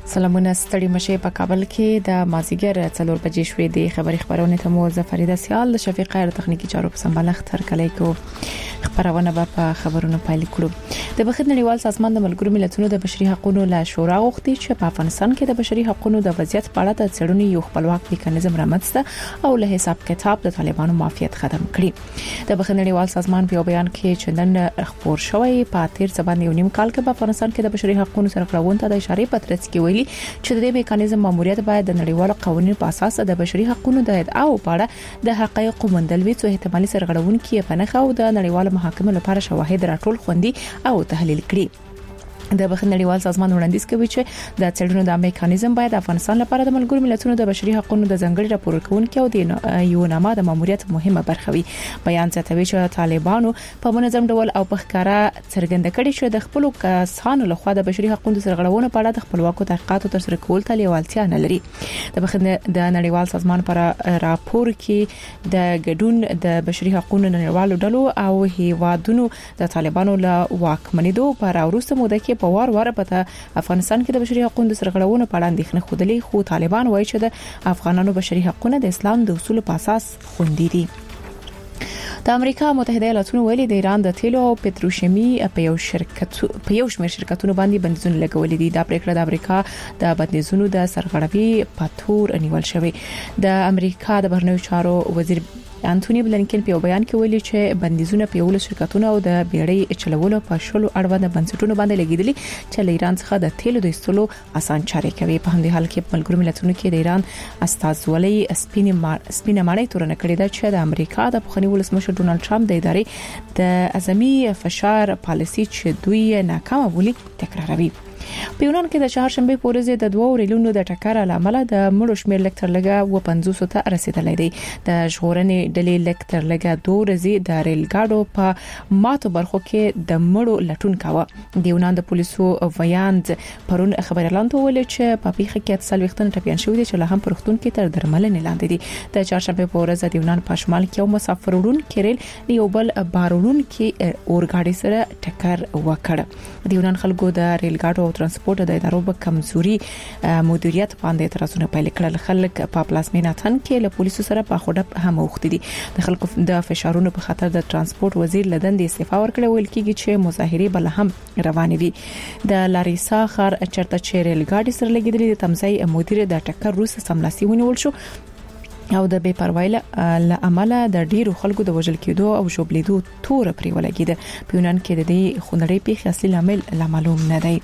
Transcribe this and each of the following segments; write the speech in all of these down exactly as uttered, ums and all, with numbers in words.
سلامونه ستړي مشه په کابل کې د مازیګر څلور بجې شوې د خبري خبرونه ته مو زفریده سیال د شفیق خیر تخنیکی چارو په سمبالښت تر کلی کو خبرونه په خبرونو پایل کړو. د بخښنې نړیوال سازمان د ملګرو ملتونو د بشري حقوقو له شورا غوښتي چې په افغانستان کې د بشري حقوقو د وضعیت په اړه د څېړنې یو خپلواک میکانیزم رامنځته او له حساب کتاب د طالبانو معافیت ختم کړي. د بخښنې نړیوال سازمان په بیان کې چې نن خبر شوی په تیر څبان یو نیم کال کې په افغانستان کې د بشري حقوقو سرغړونې ته د اشاره پترڅ کې ویلي چې د دې میکانیزم ماموریت باید د نړیوالو قوانینو په اساس د بشري حقوقو د ادعاو په اړه د حقایقو موندل وي چې احتمالي سرغړونکي په نخښه او د نړیوالو محاکمو لپاره شواهد راټول خوندي او تحلیل کړي. د بخښنې نړیوال سازمان وړاندیز کوي چې د څېړنو د میکانیزم باید افغانستان لپاره د ملګرو ملتونو د بشري حقوقو د ځنګړي راپور کوونکو او د یو نامه د ماموریت مهمه برخه وي. بیان زیاتوي چې طالبانو په منظم ډول او په ښکارا څرګنده کړي چې د خپل کسانو لخوا د بشري حقوقو د سرغړونو په اړه د خپلواکو تحقیقاتو ترسره کول ته لیوالتیا نه لري. د بخښنې د نړیوال سازمان پر راپور کې د ګډون د بشري حقوقو نړیوالو ډلو او هیوادونو د طالبانو له واکمنېدو پر وروسته موده کې په وار وار په افغانستان کې د بشري حقوقو د سرغړونو په اړه اندېښنه خوده خو طالبان وایي چې د افغانانو بشري حقوقونه د اسلام د اصولو په اساس خوندي دي. د امریکا متحده ایالاتونو ویلي د ایران د تیلو او پټروشیمي په یو شرکت په یو شمېر شرکتونو باندې بندیزونه لګولې دي. دا پریکړه د امریکا د بندیزونو د سرغړوي په تور نیول شوی. د امریکا د بهرنیو چارو وزیر انټونی بلنکن په بیان کې ویلي چې بندیزونه په یو شرکتونو او د بیړۍ چلولو په شلو اړوند بنسټونو باندې لګیدلي چې له ایران څخه د تیلو د ایستلو اسان چارې کوي. په همدې حال کې ملګرو ملتونو کې د ایران استازولۍ سپینه سپینه مړی تورنه کړې ده چې د امریکا د پخوانی ولسمشر ډونالد ټرمپ د ادارې د اعظمي فشار پالیسي چې دوی ناکامه بولي تکراروي. په یونان کې د چهارشنبه په ورځ د دوه ریلونو د ټکر عامل د مړو شمېر لکټر لګا و پنځوس ته رسیدلی دی. د ژغورنې ډلې لکټر لګا دوه ورځې د ریل ګاډو په ماتو برخو کې د مړو لټون کاوه. د یونان د پولیسو ویاند پرون خبر اعلان وکړ چې په پیښه کې اتصال وختونه ټپيان شوی دي چې له هم پرختون کې تر درملنې لاندې دي. د چهارشنبه په ورځ د یونان په شمال کې یو مسافر وړون کېرل یو بل بارون کې اورګاډي سره ټکر وکړ. د یونان خلکو د ریل ګاډو ترانسپورت د ادارو په کمزوري مدیریت باندې اعتراضونه پیل کړل. خلک په پلاسمینه تن کې له پولیسو سره په خوډه هم وختي دي. د خلکو د فشارونو په خاطر د ترانسپورت وزیر لدن د استعفا ورکړل ویل کیږي چې مظاهره بل هم روانې وي. د لاریسا خر چرته چیرل ګاډي سره لګیدلې د تمځای مدیر د ټکر روس سملاسي ونیول شو او د بے پروايي له عمله د ډیرو خلکو د وژل کېدو او جوړلیدو تور پرې ولګیده. په یونان کې د دې خونړۍ پیښې اصلي عامل لا معلوم نه دی.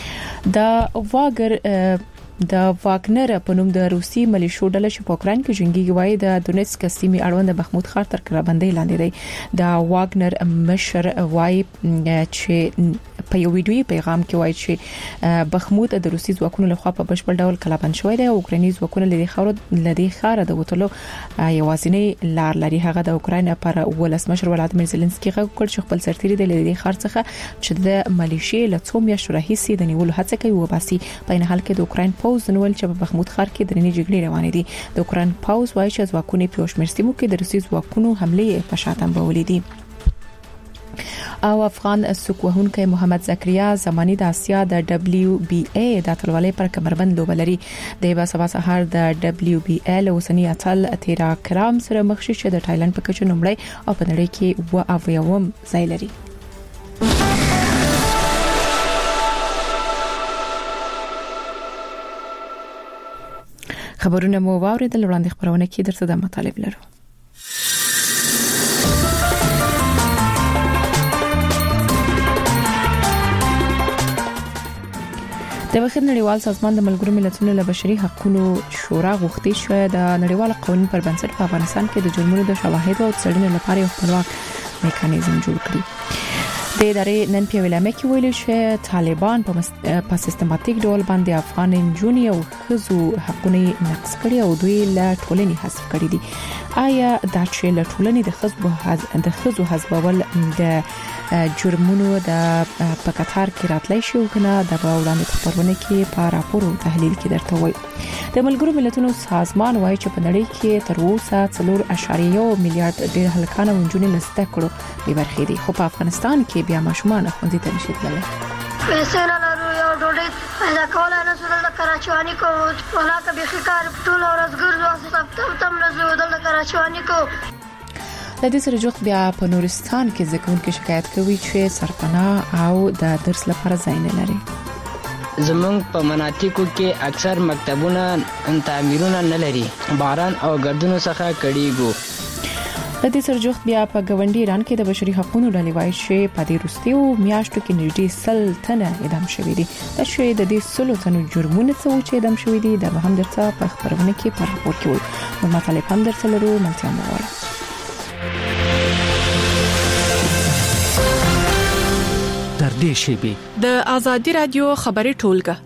د واګر د واګنر په نوم د روسي ملیشو ډله چې په اوکران کې جنگي وای د دونیتسک سیمې اړوند بخمود ښار تر کربندې لاندې دی. د واګنر مشر وای چې په یو ویډیوي پیغام کې وای چې بخمود د روسي ځواکونو لخوا په بشپړ ډول کلابند شوی دی او اوکراني ځواکونه لدی خاور لدی خار د وټلو یوازینی لار لري. هغه د اوکران پر ولسمشر ولادمیر زيلنسکي غږ کړ چې خپل سرتیري د لدی خار څخه چې د ملیشي له څو میاشتو راهیسې د نیولو هڅه کوي وباسي. په این حال کې د اوکران پوز نول چې په بخمود ښار کې درنې جګړې روانې دي. د اوکران پوز وایي چې ځواکونه په شمېر سیمو کې د روسي ځواکونو حمله په شاتم بولې دي. او افغان سکوهونکي محمد زکریا زمانی د اسیا د دبليو بي اي د اتلولۍ پر کمربند لوبلري. د با سبا سهار د دبليو بي اي له وسنی اتل تیرا کرام سره مخ شي چې د تایلند په کچه نمړی او په نړۍ کې و اویوم ځای لري. خبرونه مو واوریدل. وړاندې خبرونه کې درته د مطالب لرو. د بخښنې نړیوال سازمان د ملګرو ملتونو له بشري حقوقو شورا غوښتي چې د نړیوال قوانینو پر بنسټ په افغانستان کې د جرمونو د شواهد او څېړنې لپاره یو خپلواک میکانیزم جوړ کړي. د ادارې نن په ویلامه کې ویل چې طالبان په سیستماتیک ډول باندې افغان انجونی او خزو حقونه نقض کړي او دوی له ټولنې حذف کړي دي. آیا دا چې له ټولنې د خزو د خزو حذفول د جرمونو د په قطار کې راتلای شي او کنه د وړاندې خبرونه کې په راپور او تحلیل کې درته وایي. د ملګرو ملتونو سازمان وایي چې په نړۍ کې تر اوسه څلور اعشاریه یو میلیارډ ډېر هلکان او نجونې لسته کړو به برخې دي، خو په افغانستان کې بیا ماشومان خوندې ته نشي تللی. پیسې نه لرو، یو ډوډۍ پیدا کولای نه شو. دلته کراچواني کوو ولاکه بیخي کار ټوله ورځ ګرځو تم تم نه زو دلته کراچواني کوو. د دې سره جوخت بیا په نورستان کې زده کوونکي شکایت کوي چې سرپناه او د درس لپاره ځای نه لري. زمونږ په مناطقو کې اکثر مکتبونه تعمیرونه نه لري، باران او ګردونو څخه کړيږي. د دې سره جوخت بیا په ګوندی ایران کې د بشري حقوقو ډلې وایي چې په دې وروستیو میاشتو کې نږدې سل تنه اعدام شوي دي. دا شوی د دې سلو تنو جرمونه څه و چې اعدام شوي دي د هم درته په خبرونه کې پر راپور کې وي. نو مطالب هم درته لرو ملتیا مواره. در دې شیبه د ازادي رادیو خبري ټولګه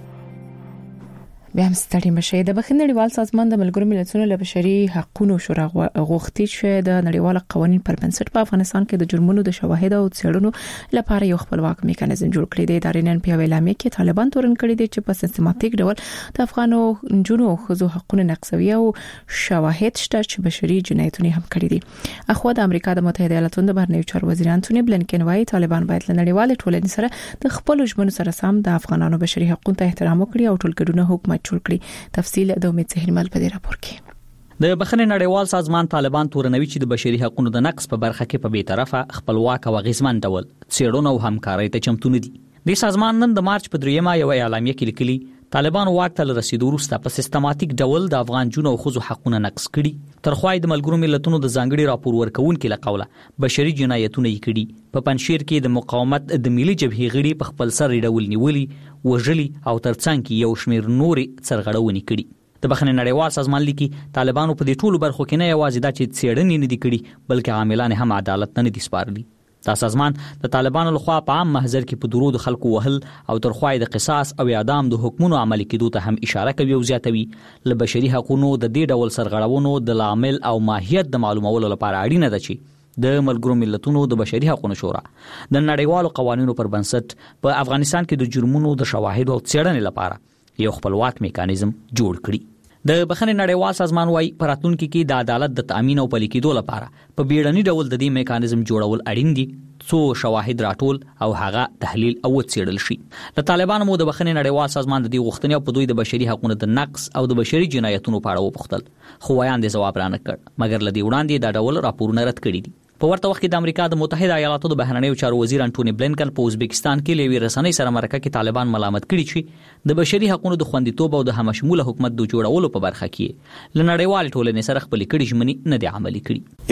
بیا هم ستړي مشه. د بخښنې نړیوال سازمان د ملګرو ملتونو له بشري حقوقو شورا غوښتي چې د نړیوال قوانین پر بنسټ په افغانستان کې د جرمونو د شواهد او څېړنو لپاره یو خپلواک میکانیزم جوړ کړي. د ادارې نن په اعلامیه کې طالبان تورن کړي دي چې په سیستماتیک ډول د افغانو جنونو او خزو حقوقو نقضوي او شواهد شته چې بشري جنایتونه هم کړي دي. اخو د امریکا د متحده ایالاتونو د بهرنیو چارو وزیر انټونی بلنکن وايي طالبان باید له نړیوال ټولنې سره د خپل ژمنو سره سم د افغانانو بشري حقوقو ته احترام وکړي او ټولګډونه حکومت جوړ کړي. تفصیل د امید سهرمل په دې راپور کې. د بخښنې نړیوال سازمان طالبان تورنوي چې د بشري حقوقو د نقض په برخه کې په بی‌طرفه خپلواک او غیزمن ډول څېړنه او همکاري ته چمتو نه دي. د سازمان نن د مارچ په دریمه یو اعلامیه کې لیکلي طالبان واک ته رسیدو وروسته په سیستماتیک ډول د افغان جنونو او خزو حقوقونه نقض کړي. ترخوای د ملګرو ملتونو د ځانګړي راپور ورکونکو له قوله بشري جنایتونه یې کړي. په پنځشیر کې د مقاومت د ملي جبهې غړي په خپل سر ډول نیولي، وژلي او ترڅنګ کې یو شمېر نورې سرغړونې کړي. د بخښنې نړیوال سازمان لیکي طالبانو په دې ټولو برخو کې نه یوازې دا چې څېړنې نه دي کړي بلکې عاملان هم عدالت نه دي سپارلي. دا سازمان د طالبانو لخوا په عام محضر کې په درود خلکو وهل او ترخوای د قصاص او اعدام د حکمونو عملي کېدو ته هم اشاره کوي او زیاتوي. له بشري حقوقو د دې ډول سرغړونو د لامل او ماهیت د معلومولو لپاره اړینه ده چې د ملګرو ملتونو د بشري حقوقو شورا د نړیوالو قوانینو پر بنسټ په افغانستان کې د جرمونو د شواهد او څېړنې لپاره یو خپلواک میکانیزم جوړ کړي. د بخښنې نړیوال سازمان وايي په راتلونکي کې د عدالت د تامین او پلي کېدو لپاره په بیړني ډول د دې میکانیزم جوړول اړین دي څو شواهد راټول او هغه تحلیل او څېړل شي. د طالبانو مو د بخښنې نړیوال سازمان د دې غوښتنې او په دوی د بشري حقوقو د نقض او د بشري جنایتونو په اړه وپوښتل، خو وایان د جواب رانه کړ، مګر لدی وړاندې دا ډول راپورونه رد کړي دي. په ورته وخت کې د امریکا د متحده ایالاتو د بهرنیو چارو وزیر انټونی بلنکن په ازبکستان کې لوی رسنۍ سره مرکه کې طالبان ملامت کړي چې د بشري حقوقو د خوندیتوب او د همشموله حکومت د جوړولو په برخه کې لنړیوال ټولنې سره خپل کړي ژمنې نه دي عملي کړي.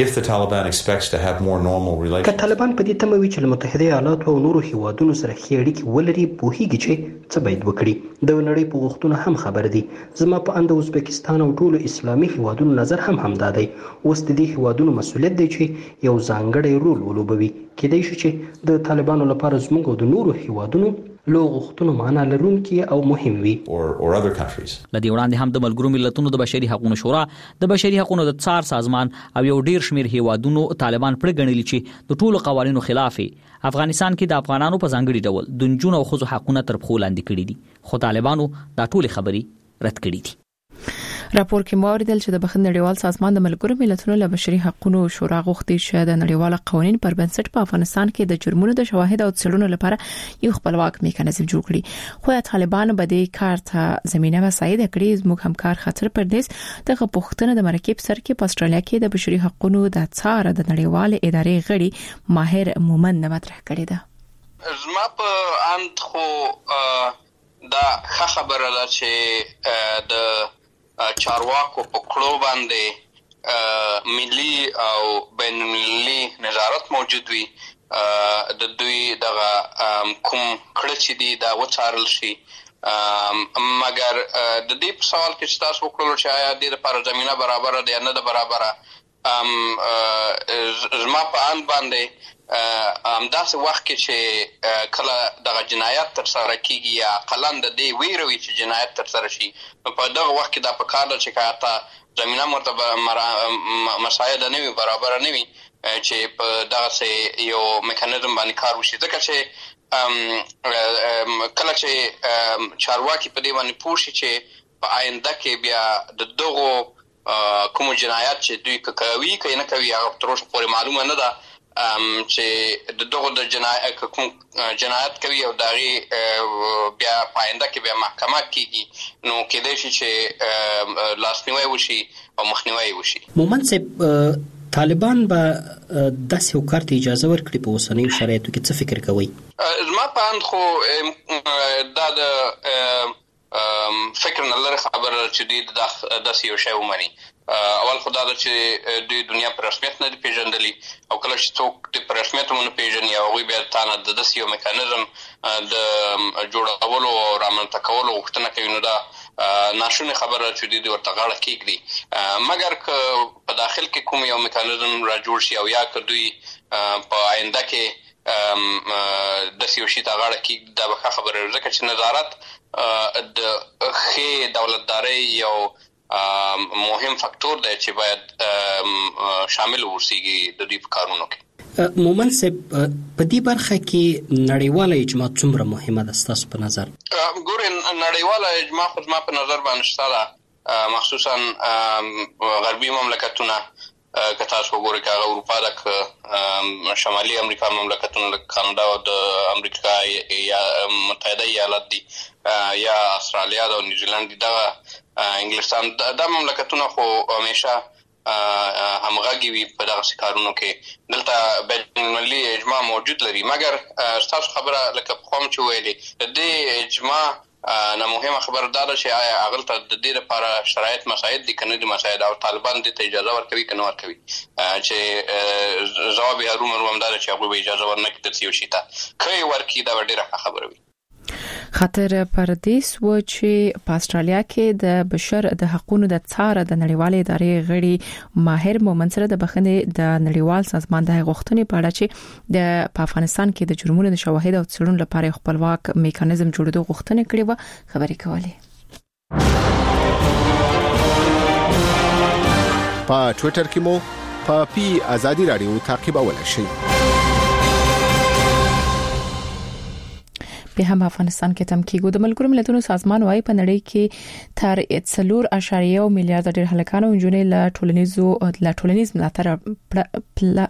که طالبان په دې تمه وي چې له متحده ایالاتو او نورو هیوادونو سره ښې اړیکې ولري، پوهیږي چې څه باید وکړي. د نړۍ په غوښتنو هم خبر دي. زما په اند ازبکستان او ټولو اسلامي هیوادونو نظر هم همدا دی. اوس د دې هیوادونو مسؤلیت دی چې یو ځانګړی رول ولوبوي. کېدای شي چې د طالبانو لپاره زموږ او د نورو هیوادونو له غوښتنو معنا لرونکي او مهم وي. لدی وړاندې هم د ملګرو ملتونو د بشري حقوقو شورا د بشري حقوقو د څار سازمان او یو ډیر شمیر هیوادونو طالبان پرې ګڼلي چې د ټولو قوانینو خلاف افغانستان کې د افغانانو په ځانګړي ډول د نجونو او ښځو حقوقونه تر پښو لاندې کړي دي، خو طالبانو دا ټولې خبرې رد کړي دي. راپور کې موریدل چې د بخښنې نړیوال سازمان د ملګرو ملتونو له بشري حقوقو شورا غوښتي چې د نړیوال قوانین پر بنسټ په افغانستان کې د جرمونو د شواهد او څېړنو لپاره یو خپلواک میکانیزم جوړ کړي. خو طالبان به د کار ته زمينه مساعده کړي. زموږ همکار خاطر پردیس دغه پوښتنه د مرکب سر کې په استرالیا کې د بشري حقوقو د څار د نړیوال ادارې غړي ماهر مومن مطرح کړی ده. زما په اند خو دا خبره ده چې د چارواکو په کړو باندې ملي او بین المللي نظارت موجود وي. د دوی دغه کوم کړه چې دي دا وڅارل شي. مګر د دې په سوال کې چې تاسو وکړل چې آیا د دې لپاره زمينه برابر ده یا نه ده برابره، زما په اند باندې همداسې وخت کې چې کله دغه جنایت تر سره کېږي یا اقلن د دې ویره وي چې جنایت تر سره شي، په دغه وخت کې دا پکار ده چې که حتی زمینه مرتبه مساعده نه وي، برابره نه وي، چې په دغسې یو میکانیزم باندې کار وشي. ځکه چې کله چې چارواکي په دې باندې پوه شي چې په آینده کې بیا د دغو کوم جنایت چې دوی که کوي که نه کوي هغه تر اوسه پورې معلومه نه ده، چې د دغه د جنایت کوم جنایت کوي او دغه بیا پاینده کې بیا محکمه کیږي نو کېدای شي چې لاسنیوي وشي او مخنیوي وشي. مومن صاحب طالبان به داسې یو کار ته اجازه ورکړي په اوسنیو شرایطو کې څه فکر کوئ؟ زما په اند خو دا د فکر نه لري خبره چې دوی داسې یو شی ومني. اول خو دا ده چې دوی دنیا په رسمیت نه دي پیژندلي او کله چې څوک د په رسمیت ونه پیژني او هغوی بیا تا نه د داسې یو میکانیزم د جوړولو او رامنځته کولو غوښتنه کوي نو دا ناشونې خبره چې دوی ورته غاړه کېږدي. مګر که په داخل کې کوم یو میکانیزم را جوړ شي او یا که دوی په آینده کې داسې یو شي ته غاړه کېږدي دا به ښه خبره وي ځکه چې نظارت د ښې دولتدارۍ یو مهم فاکتور دی چې باید شامل وسیږي د دوی په کارونو کې. مومن صاحب په دې برخه کې نړیواله اجماع څومره مهمه ده ستاسو په نظر؟ ګورئ نړیواله اجماع خو زما په نظر باندې شته ده، مخصوصا غربي مملکتونه که تاسو وګورئ که هغه اروپا ده که شمالي امریکا مملکتونه لکه کاناډا او د امریکا یا متحده ایالات دي یا استرالیا ده او نیوزیلند دي دغه انګلستان دا مملکتونه خو همیشه همغږي وي په دغسې کارونو کې. دلته بین المللي اجماع موجود لري مګر ستاسو خبره لکه پخوا مو چې ویلې د دې اجماع نه مهمه خبره دا ده چې آیا هغلته د دې لپاره شرایط مساعد دي که نه دي مساعد او طالبان دې ته اجازه ورکوي که نه ورکوي. چې ځواب یې هرومرو همدا ده چې هغوی به اجازه ورنکړي داسې یو شي ته. که یې ورکړي دا به ډېره ښه خبره وي. خاطر پردیس و چې په استرالیا کې د بشر د حقوقو د څار د نړیوالې ادارې غړي ماهر مومن سره د بخښنې د نړیوال سازمان د غوښتنې په اړه چې د افغانستان کې د جرمونو د شواهد او څېړنو لپاره خپلواک میکانیزم جوړېدو غوښتنه کړې و خبرې کولې. په ټوئیټر کې مو په پی ازادي رادیو تعقیبولای شئ. په هم افغانستان کې تم کېږي د ملګرو ملتونو سازمان وايي په نړۍ کې تر څلور اعشاریه میلیارډ ډیر هلکان او نجونې له ټولنیزو له ټولنیز ملاتړ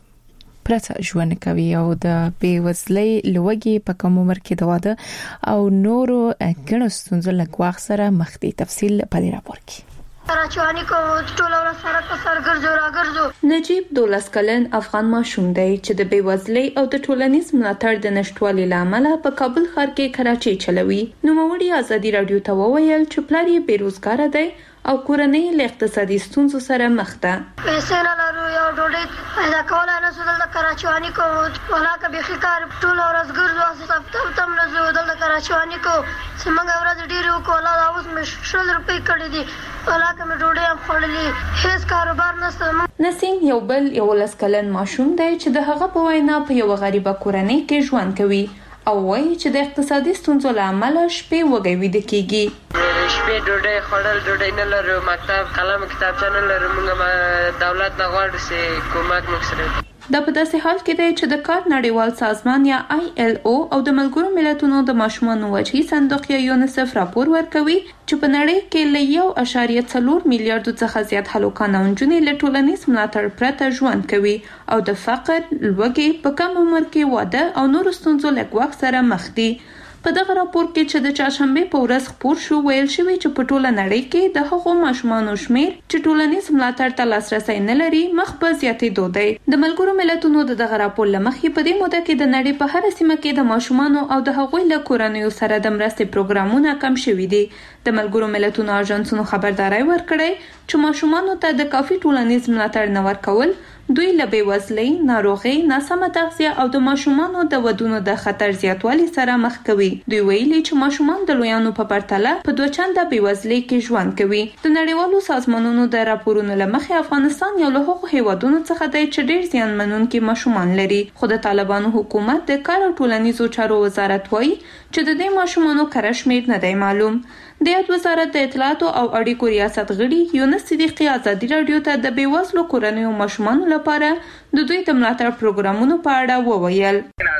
پرته ژوند کوي او د بیوزلۍ لوګي په کوم عمر کې د واده او نورو ګڼو ستونزو له ګواښ سره مخ دي. تفصیل په دې راپور کې. کراچوانی کو ټول ورځ سره په سر ګرځو را ګرځو. نجیب دولس کلن افغان ماشوم دی چې د بیوزلۍ او د ټولنیز ملاتړ د نشټوالي لامل په کابل ښار کې کراچي چلوي. نوموړي ازادي رادیو ته وویل چې پلار یې بیروزګار دی او کورنۍ له اقتصادي ستونزو سره مخ ده. پیسې نه لرو یو ډوډۍ پیدا کولای نه شو. دلته کراچوانی کو ولاکه به کار ټول ورځ ګرځو سپتم تم نه زو دلته کراچوانی کو څنګه ورځ ډیرو کولا اوس مې شل روپۍ کړې دي ولاکه مې ډوډۍ هم خورلې هیڅ کاروبار نشته. نسیم یو بل یو لس کلن ماشوم دی چې د هغه په وینا په یو غریبه کورنۍ کې ژوند کوي او وایي چې د اقتصادي ستونزو له امله شپې وږی ویده کېږي. شپې ډوډۍ خوړل ډوډۍ نه لرو، مکتب قلم کتابچه نه لرو، موږ دولت نه غواړو چې کومک موږ سره. دا په داسې حال کې دی چې د کار نړیوال سازمان یا آی ایل او او د ملګرو ملتونو د ماشومانو وجهي صندوق یا یونیسف راپور ورکوي چې په نړۍ کې له یو اعشاریه څلور میلیارډ څخه زیات هلکان او نجونې له ټولنیز ملاتړ پرته ژوند کوي او د فقر، لوږې، په کم عمر کې واده او نورو ستونزو له ګواښ سره مخ دي. په دغه راپور کې چې د چهارشنبه په ورځ خپور شو ویل شوی چې په ټوله نړۍ کې د هغو ماشومانو شمیر چې ټولنیز ملاتړ ته لاسرسي نه لري مخ په زیاتېدو دی. د ملګرو ملتونو د دغه راپور لمخې په دې موده کې د نړۍ په هر سیمه کې د ماشومانو او د هغوی له کورنیو سره د مرستې پروګرامونه کم شوي دي. د ملګرو ملتونو اژانسونو خبرداري ورکړې چې ماشومانو ته د کافي ټولنیز ملاتړ نه ورکول دوی له بیوزلۍ، ناروغۍ، ناسمه تغذیه او د ماشومانو د ودونو د خطر زیاتوالي سره مخ کوي. دوی ویلي چې ماشومان د لویانو په پرتله په دوه چنده بیوزلۍ کې ژوند کوي. د نړیوالو سازمانونو د راپورونو له مخې افغانستان یو له هغو هیوادونو څخه دی چې ډېر زیانمنونکي ماشومان لري. خو د طالبانو حکومت د کار او ټولنیزو چارو وزارت وایي چې د دې ماشومانو کره شمېر نه دی معلوم. د یاد وزارت د اطلاعاتو او اړیکو ریاست غړي یونس صدیقي ازادي رادیو ته د بیوزلو کورنیو ماشومانو لپاره د دوی د ملاتړ پروګرامونو په اړه وویل.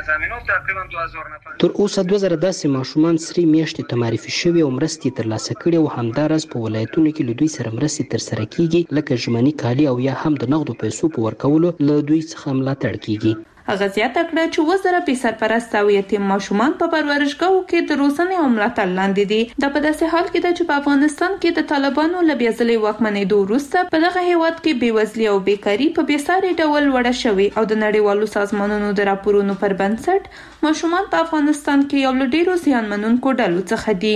مضامینو تقریبا دوه هزار نفر. تر اوسه دوه زره داسې ماشومان سری میاشتې ته معرفي شوي او مرستې ترلاسه کړي او همداراز په ولایتونو کې له دوی سره مرستې ترسره کیږي لکه ژمني کالي او یا هم د نغدو پیسو په ورکولو له دوی څخه ملاتړ کیږي. هغه زیاته کړه چې وزره په سرپرست او یتیم ماشومان په پرورشګاو کې د روزنې او ملاتړ لاندې دي. دا په داسې حال کې ده چې په افغانستان کې د طالبانو له بیا ځلې واکمنېدو وروسته په دغه هیواد کې بېوزلي او بیکاري په بېساري ډول وړه شوې او د نړیوالو سازمانونو د راپورونو پر بنسټ ماشومان په افغانستان کې یو له ډېرو زیانمنونکو ډلو څخه دي.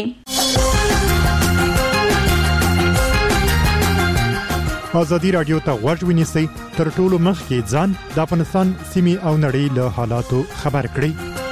ازادي رادیو ته غوږ ونیسئ تر ټولو مخکې ځان د افغانستان سیمې او نړۍ له حالاتو خبر کړئ.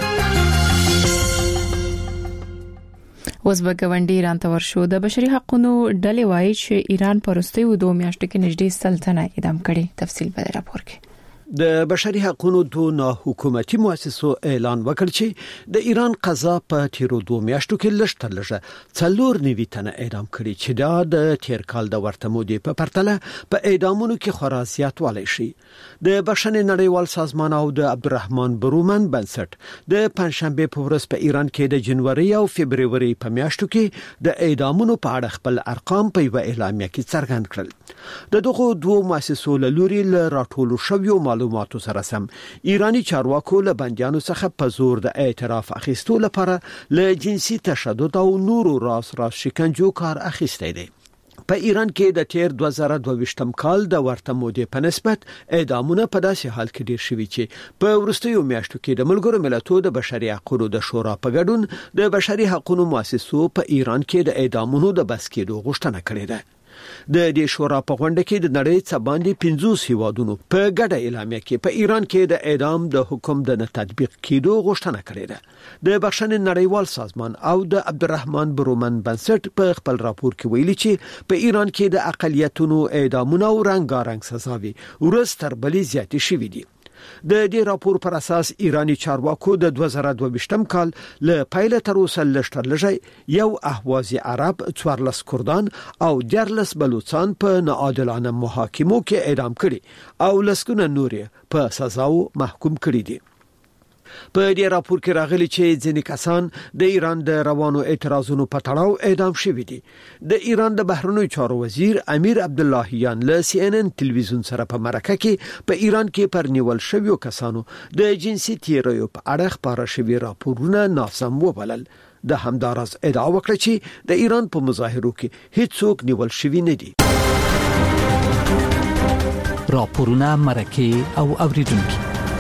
اوس به ګاونډي ایران ته ورشو. د بشري حقوقو ډلې وایي چې ایران په وروستیو دوه میاشتو کې نږدې سل تنه اعدام کړي. تفصیل به راپور کې. د بشري حقوقو دوه ناحکومتي مؤسسو اعلان وکړ چې د ایران قضا په تیرو دوه میاشتو کې لږ تر لږه څلور نوي تنه اعدام کړي چې دا د تیر کال د ورته مودې په پرتله په اعدامونو کې خورا زیاتوالی شي. د بشنې نړیوال سازمان او د عبدالرحمن برومن بنسټ د پنځشنبه په ورځ په ایران کې د جنوري او فبرवरी په میاشتو کې د اعدامونو په اړه خپل ارقام په یو اعلامیه کې څرګند کړل. د دغه دوه مؤسسو له لوري له راټولو شویو معلوماتو سره سم ایرانی چارواکو له بندیانو څخه په زور د اعتراف اخیستو لپاره له جنسي تشدد او نورو راس راس شکنجو کار اخیستی دی. په ایران کې د تیر دوه زره دوه ویشتم کال د ورته مودې په نسبت اعدامونه په داسې حال کې ډیر شوي چې په وروستیو میاشتو کې د ملګرو ملتونو د بشري حقوقو د شورا په ګډون د بشري حقوقو مؤسسو په ایران کې د اعدامونو د بس کېدو غوښتنه کړې ده. د دې شورا په غونډه کې د نړۍ څخه باندې پنځوس هیوادونو په ګډه اعلامیه کې په ایران کې د اعدام د حکم د نه تطبیق کېدو غوښتنه کړې ده. د بخښنې نړیوال سازمان او د عبدالرحمن برومن بنسټ په خپل راپور کې ویلي چې په ایران کې د اقلیتونو اعدامونه او رنګارنګ سزاوي ورځ تر بلې زیاتې شوې دي. د دې راپور پر اساس ایرانی چارواکو د دوه زره دوه ویشتم کال له پایله تر اوسه لشتر لږی یو اهوازي عرب، څوارلس کردان او دیارلس بلوچستان په ناعادلانه محاکمو کې اعدام کړي او لسګونه نور په سزاو محکوم کړي دي. په دې راپور کې راغلي چې ځینې کسان د ایران د روانو اعتراضونو په تړاو اعدام شوي دي. د ایران د بهرنیو چارو وزیر امیر عبداللهیان له سی ان ان تلویزیون سره په مرکه کې په ایران کې پر نیول شویو کسانو د جنسي تیریو په اړه خبره شوی راپورونه ناسم وبلل. د همدارس ادعا وکړه چې د ایران په مظاهرو کې هیڅ څوک نیول شوی نه دي. راپورونه مرکه او اوریدونکو.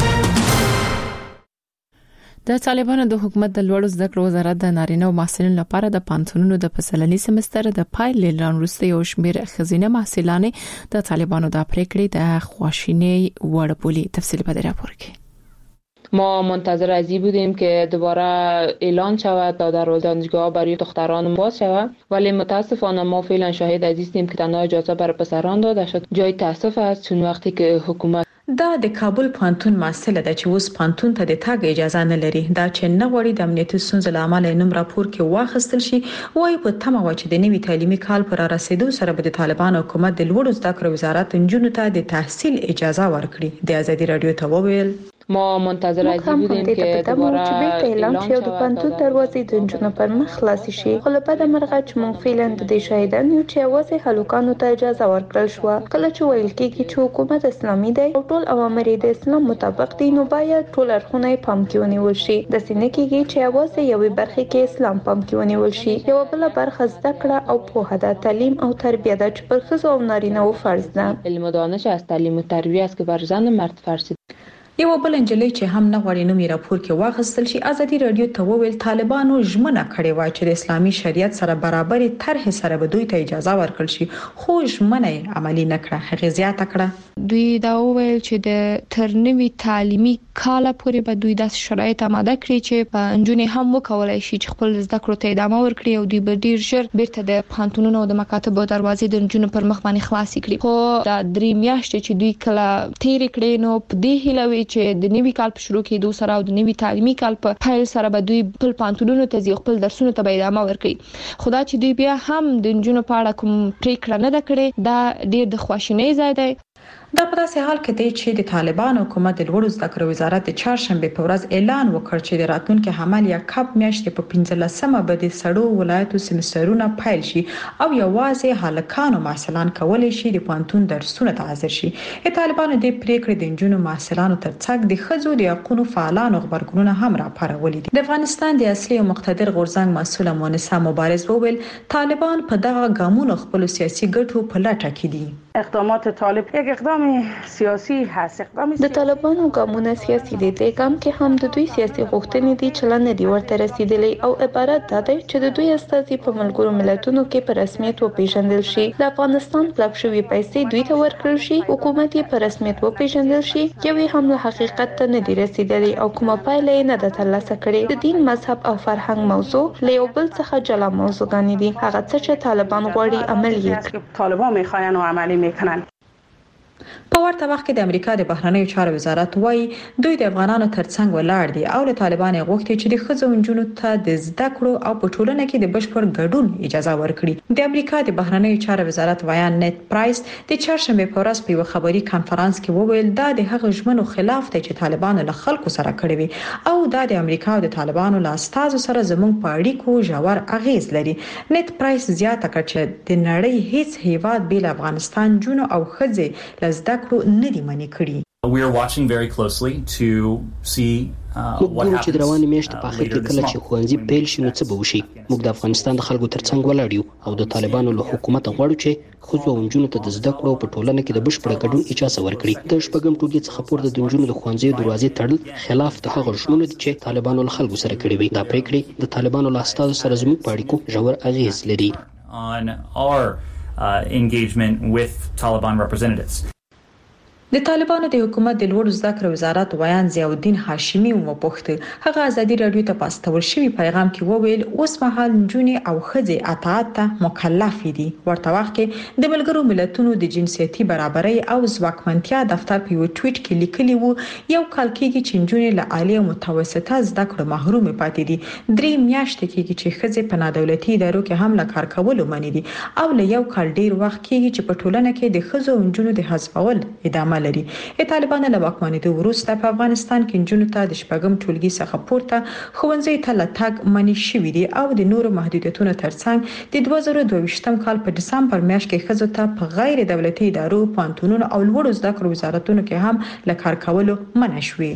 د طالبانو د حکومت د لوړو زده کړو وزارت د نارینه او محصلینو لپاره د پانتونونو د فصلني سمستر د پایل اعلان وروسته یو شمېر خزینه محصلان د طالبانو د پریکړې د خواشینی وړ بولی. تفصیل په دې راپور کې. ما منتظر ازی بودیم که دوباره اعلان شود تا در دانشگاه برای دختران باز شود، ولی متاسفانه ما فعلا شاهد ازیستیم که تنها اجازه برای پسران داده شد. جای تاسف است چون وقتی که حکومت دا د کابل پانتون مسله ده چې اوس پانتون ته د تاګ اجازه نه لري. دا چې نه غوړي د امنیتي ستونزو له امله نوم راپور کې واخیستل شي. وایي په تمه و چې د نوي تعلیمي کال پر رسیدو سره به د طالبان حکومت د لوړو زده کړو وزارت نجونو ته د تحصیل اجازه ورکړي. د ازادي رادیو ته وویل ما منتظر ازی بودیم که دوباره اعلان شي د پانتون دروازې د نجونو پر مخ خلاص شي. خو له بده مرغه چې مونږ فعلا د دې شاهدان یو چې اوسه هلوکانو ته اجازه ورکړل شو. کله چې ویل کېږي چې حکومت اسلامي دی او ټول اوامر د اسلام مطابق دي نو باید ټول اړخونه پام کې ونیول شي. د سینې کېږي چې اوسه یوې برخه کې اسلام پام کې ونیول شي. یو بل برخه زده کړه او پوهه د تعلیم او تربیه د چې پر ښځو او نارینه و فرض ده. علم و دانش از تعلیم و تربیه است که بر زن مرد فرض. یو بل انجلۍ چې هم نه غواړي نومي راپور کې واخیستل شي ازادي رادیو ته وویل طالبانو ژمنه کړې و چې د اسلامي شریعت سره برابرې طرح سره به دوی ته اجازه ورکړل شي، خو ژمنه عملی نه کړه. هغه زیاته کړه دوی دا وویل چې د تر نوي تعلیمي کال پورې به دوی د شرایط آماده کړي چې انجونې هم وکولای شي چې خپل زده کړو ته ادامه ورکړي او دوی به ډیر ژر بیرته د پانتونونو او د مکاتبو دروازې د انجونو پر مخ باندې خلاص کړي. خو دا درې میاشتې چې دوی کله تیر کړي نو په دې هیله چې د نوي کال په شروع کې دوی سره او د نوي تعلیمي کال په پایل سره به دوی خپل پانتونونو ته ځي خپل درسونو ته به ادامه ورکړي. خو دا چې دوی بیا هم د انجونو په اړه کوم پریکړه نه ده کړې دا ډیر د خواشینۍ ځای دی. دا په داسې حال کې دی چې د طالبان حکومت د لوړو زده کړو وزارت د چهارشنبه په ورځ اعلان وکړ چې د راتلونکي حمل یا کب میاشتې په پنځلسمه به د سړو ولایتو سمسترونه پیل شي او یوازې هلکانو محصلان کولای شي د پوهنتون درسونه ته حاضر شي. د طالبانو د پریکړې د نجونو محصلانو ترڅنګ د ښځو د حقوقو فعالانو خبرګونونه هم راپارولي دي. د افغانستان د اصلي او مقتدر غورځنګ مسؤله مونسه مبارز وویل طالبان په دغه ګامونو خپل سیاسي ګټو په لټه کې دي. اقدامات طالب یک اقدام سیاسی هست. اقدام د طالبانو ګامونه سیاسي دي. د ګام کې هم د دوی سیاسي غوښتنې دي چې لاندې دی ورته رسیدلې او عبارت ده چې د دوی استازي په ملګرو ملتونو کې په رسمیت وپیژندل شي. د افغانستان پلاک شوی پیسې دوی ته ورکړل شي، حکومت یې په رسمیت وپیژندل شي، یوې هم له حقیقت ته نه دی رسیدلې او کومه پایله یې نه ده ترلاسه کړې. د دین، مذهب او فرهنګ موضوع له یو بل څخه جلا موضوعګانې دي. هغه څه چې طالبان غواړي عمل یې کوي. طالبان میخواین او عملی میکنن. په ورته وخت کې د امریکا د بهرنیو چارو وزارت وايي دوی د افغانانو ترڅنګ ولاړ دي او له طالبان غوښتي چې د ښځو ونجونو ته د زده کړو او په ټولنه کې د بشپړ ګډون اجازه ورکړي. د امریکا د بهرنیو چارو وزارت ویان نیت پرایس د چهارشنبه په ورځ په یو خبري کانفرنس کې وویل دا د هغه ژمنو خلاف دی چې طالبان له خلکو سره کړی وي او دا د امریکا او د طالبانو له استازو سره زموږ په اړیکو ژور اغیز لري. نیت پرایس زیاته کړ چې د نړۍ هیڅ هیواد بیل افغانستان جنو او ښځې له زده کړو نه دی منې کړی. We are watching very closely to see موږ ګورو چې د روانې میاشتې په اخر کې کله چې ښوونځي پیل شي نو څه به وشي. موږ د افغانستان د خلکو ترڅنګ ولاړ یو او د طالبانو له حکومت غواړو چې ښځو او نجونو ته د زده کړو په ټولنه کې د بشپړ ګډون اجازه ورکړي. د شپږم ټولګي څخه پورته د نجونو د ښوونځي دروازې تړل خلاف د هغو ژمنو دي چې طالبانو له خلکو سره کړې وي. دا پریکړې د طالبانو له استازو سره زموږ په اړیکو ژور اغیز لري. On our uh, engagement with Taliban representatives. د طالبانو د حکومت د لوړو زده کړو وزارت ویان ضیاءالدین هاشمي وپوښتنه هغه ازادي رادیو ته پاستول شوی پیغام کې وویل اوس مهال نجونې او ښځې اطاعت ته مکلف دي. ورته وخت کې د ملګرو ملتونو د جنسيتي برابرۍ او ځواکمنتیا دفتر په یو ټویټ کې لیکلی وو یو کال کېږي چې نجونې له عالی او متوسطه زده کړو محروم پاتې دي. درې میاشتې کېږي چې ښځې په نادولتي ادارو کې هم له کار کولو منې دي او له یو کال ډیر وخت کېږي چې په ټولنه کې د ښځو او نجونو د حذفول ادامه لري. طالبان له واکمنېدو وروسته په افغانستان کې نجونو ته د شپږم ټولګي څخه پورته ښوونځي ته لټګ منې شوی دي او د نورو محدودیتونو ترڅنګ د دوه زره دوه ویشتم کال په دسمبر میاشت کې ښځو ته په غیر دولتي ادارو، پوهنتونونو او لوړو زده کړو وزارتونو کې هم له کار کولو منع شوی.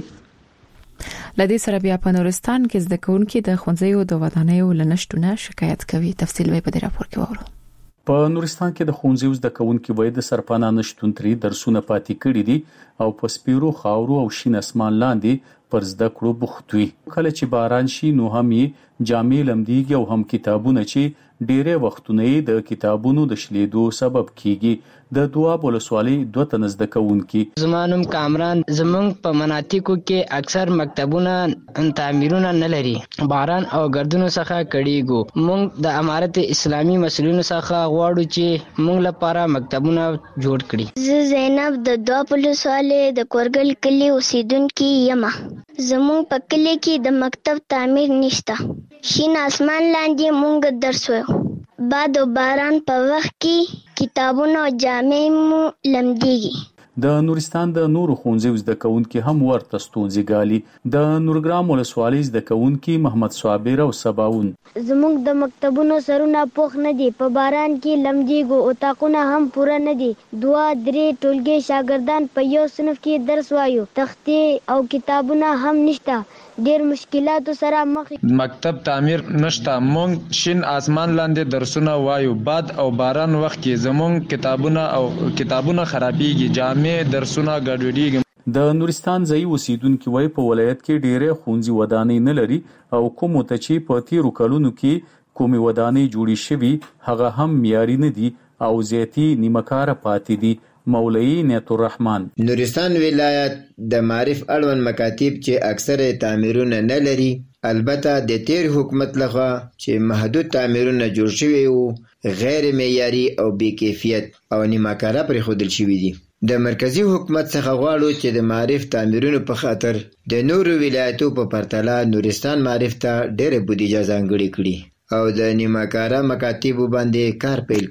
لدې سره بیا په نورستان کې زده کوونکي د ښوونځیو د ودانیو لنشټونه شکایت کوي. تفصیل به په دې راپور کې وورو. په نورستان کې د ښوونځیو زده کوونکي وایي د سرپانا نشټون تری درسونه پاتې کړي دي او په سپیرو خاورو او شین اسمان لاندې پر زده کړو بوخت وي. کله چې باران شي نو هم یې جامې لمدیږي او هم کتابونه چې ډېرې وختونه د کتابونو د شلیدو سبب کیږي. د دواب ولسوالۍ دوه تنه زده کوونکي زمانم کامران زمونږ په مناطقو کې اکثر مکتبونه تعمیرونه نه لري. باران او ګردونو څخه کړيګو. موږ د امارت اسلامي مسؤلینو څخه غواړو چې موږ لپاره مکتبونه جوړ کړي. زه زینب د دواب ولسوالۍ د کورګل کلی اوسیدونکې یم. زموږ په کلی کې د مکتب تعمیر نشته. شین اسمان لاندې موږ درس وایو. باد او باران په وخت کې کتابونه او جامې مو لمديږي. د نورستان د نورو ښوونځیو زده کوونکي هم ورته ستونزې ګالي. د نورګرام ولسوالۍ زده کوونکي محمد صابر او سباون زموږ د مکتبونو سرونه پوخ نه دي. په باران کې لمديږي. اتاقونه هم پوره نه دي. دوه درې ټولګي شاګردان په یو صنف کې درس وایو. تختې او کتابونه هم نشته. ډېر مشکلاتو سره مخ. مکتب تعمیر نشته. مونږ شین اسمان لاندې درسونه وایو. باد او باران وخت کې زمونږ کتابونه او کتابونه خرابېږي. جامې درسونه ګډوډېږي. د نورستان ځای اوسیدونکي وایي په ولایت کې ډېرې ښوونځي ودانۍ نه لري او کومو ته چې په تیرو کلونو کې کومې ودانۍ جوړې شوي هغه هم معیاري نه دي او زیاتي نیمه کاره پاتې دي. مولوی نیت الرحمن نورستان ولایت د معرف اړوند مکاتب چې اکثره تعمیرونه نه لري. البته د تیر حکومت لخوا چې محدود تعمیرونه جوړ شوي وو غیر معیاري او بې کیفیت او نیمه کاره پرېښودل شوي دي. د مرکزی حکومت څخه غواړو چې د معرف تعمیرونو په خاطر د نورو ولایتو په پرتله نورستان معرف ته ډېره بودیجه ځانګړې کړي او د نیمه کاره مکاتبو باندې کار پیل کړي.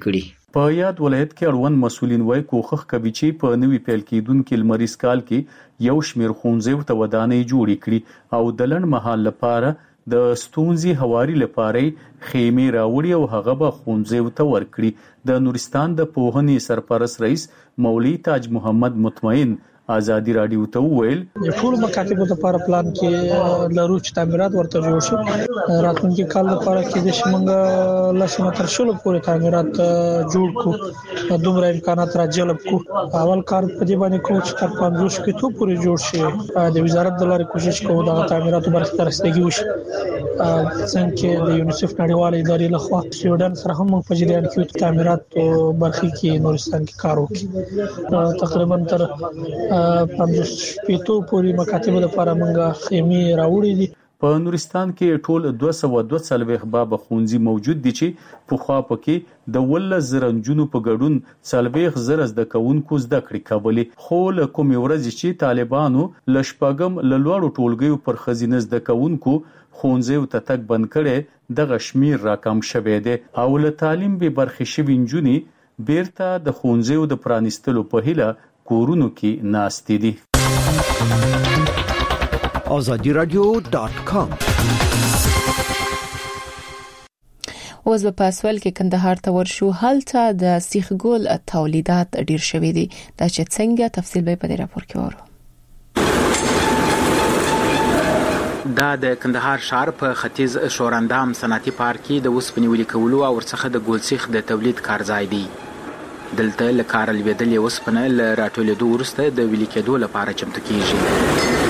په یاد ولایت کې اړوند مسولین وایي کوښښ کوي چې په نوي پیل کېدونکي لمریز کال کې یو شمېر ښوونځیو ته ودانۍ جوړې کړي او د لنډ مهال لپاره د ستونزې هواري لپاره خیمې راوړي او هغه به ښوونځیو ته ورکړي. د نورستان د پوهنې سرپرست رئیس مولوي تاج محمد مطمئن ازادي رادیو ته وویل د ټول مکاتبو لپاره پلان کې لرو چې تعمیرات ورته جوړ شي. راتلونکي کال لپاره کې د شمنګ لسمه تر شلو پورې تعمیرات جوړ کو دومره امکانات راجلب کو. اول کار په دې باندې کو چې تر پنځوس کې تو پورې جوړ شي. د وزارت د لارې کوشش کوو د تعمیراتو برخه ترستګي وشي. څنګه د یونیسف نړیوال ادارې لخوا سویډن سره هم په جریان کې تعمیرات برخه کې نورستان کې کار وکړي. تقریبا تر پنځوس پیتو پوری مکاتبو لپاره موږ خیمې راوړې دي. په نورستان کې ټول دوه سوه دوه څلوېښت باب ښوونځي موجود دي چې پخوا پکې د ولس زره نجونو په ګډون څلوېښت زره زده کوونکو زده کړې کولې. خو له کومې ورځې چې طالبانو له شپږم له لوړو ټولګیو پر ښځینه زده کوونکو ښوونځیو ته تګ بند کړی دغه شمیر راکم شوی دی او له تعلیم بې برخې شوي نجونې بیرته د ښوونځیو د پرانیستلو په هیله کورونو کې ناستې دي. آزادی رادیو ډاٹ کام. اوس په پاسوال کې کندهار ته ورشو. هلته د سیخ ګول تولیدات ډیر شوي دي. دا چې څنګه تفصیل به په دې راپور کې ورو. دا د کندهار شهر په ختیځ شوراندام صنعتي پارک کې د وسپنې ویلې کولو او ورڅخه د ګول سیخ د تولید کارځای دی. دلته له کار لویدلې وسپنه له راټولېدو وروسته د ویلې کېدو لپاره چمتو کیږي.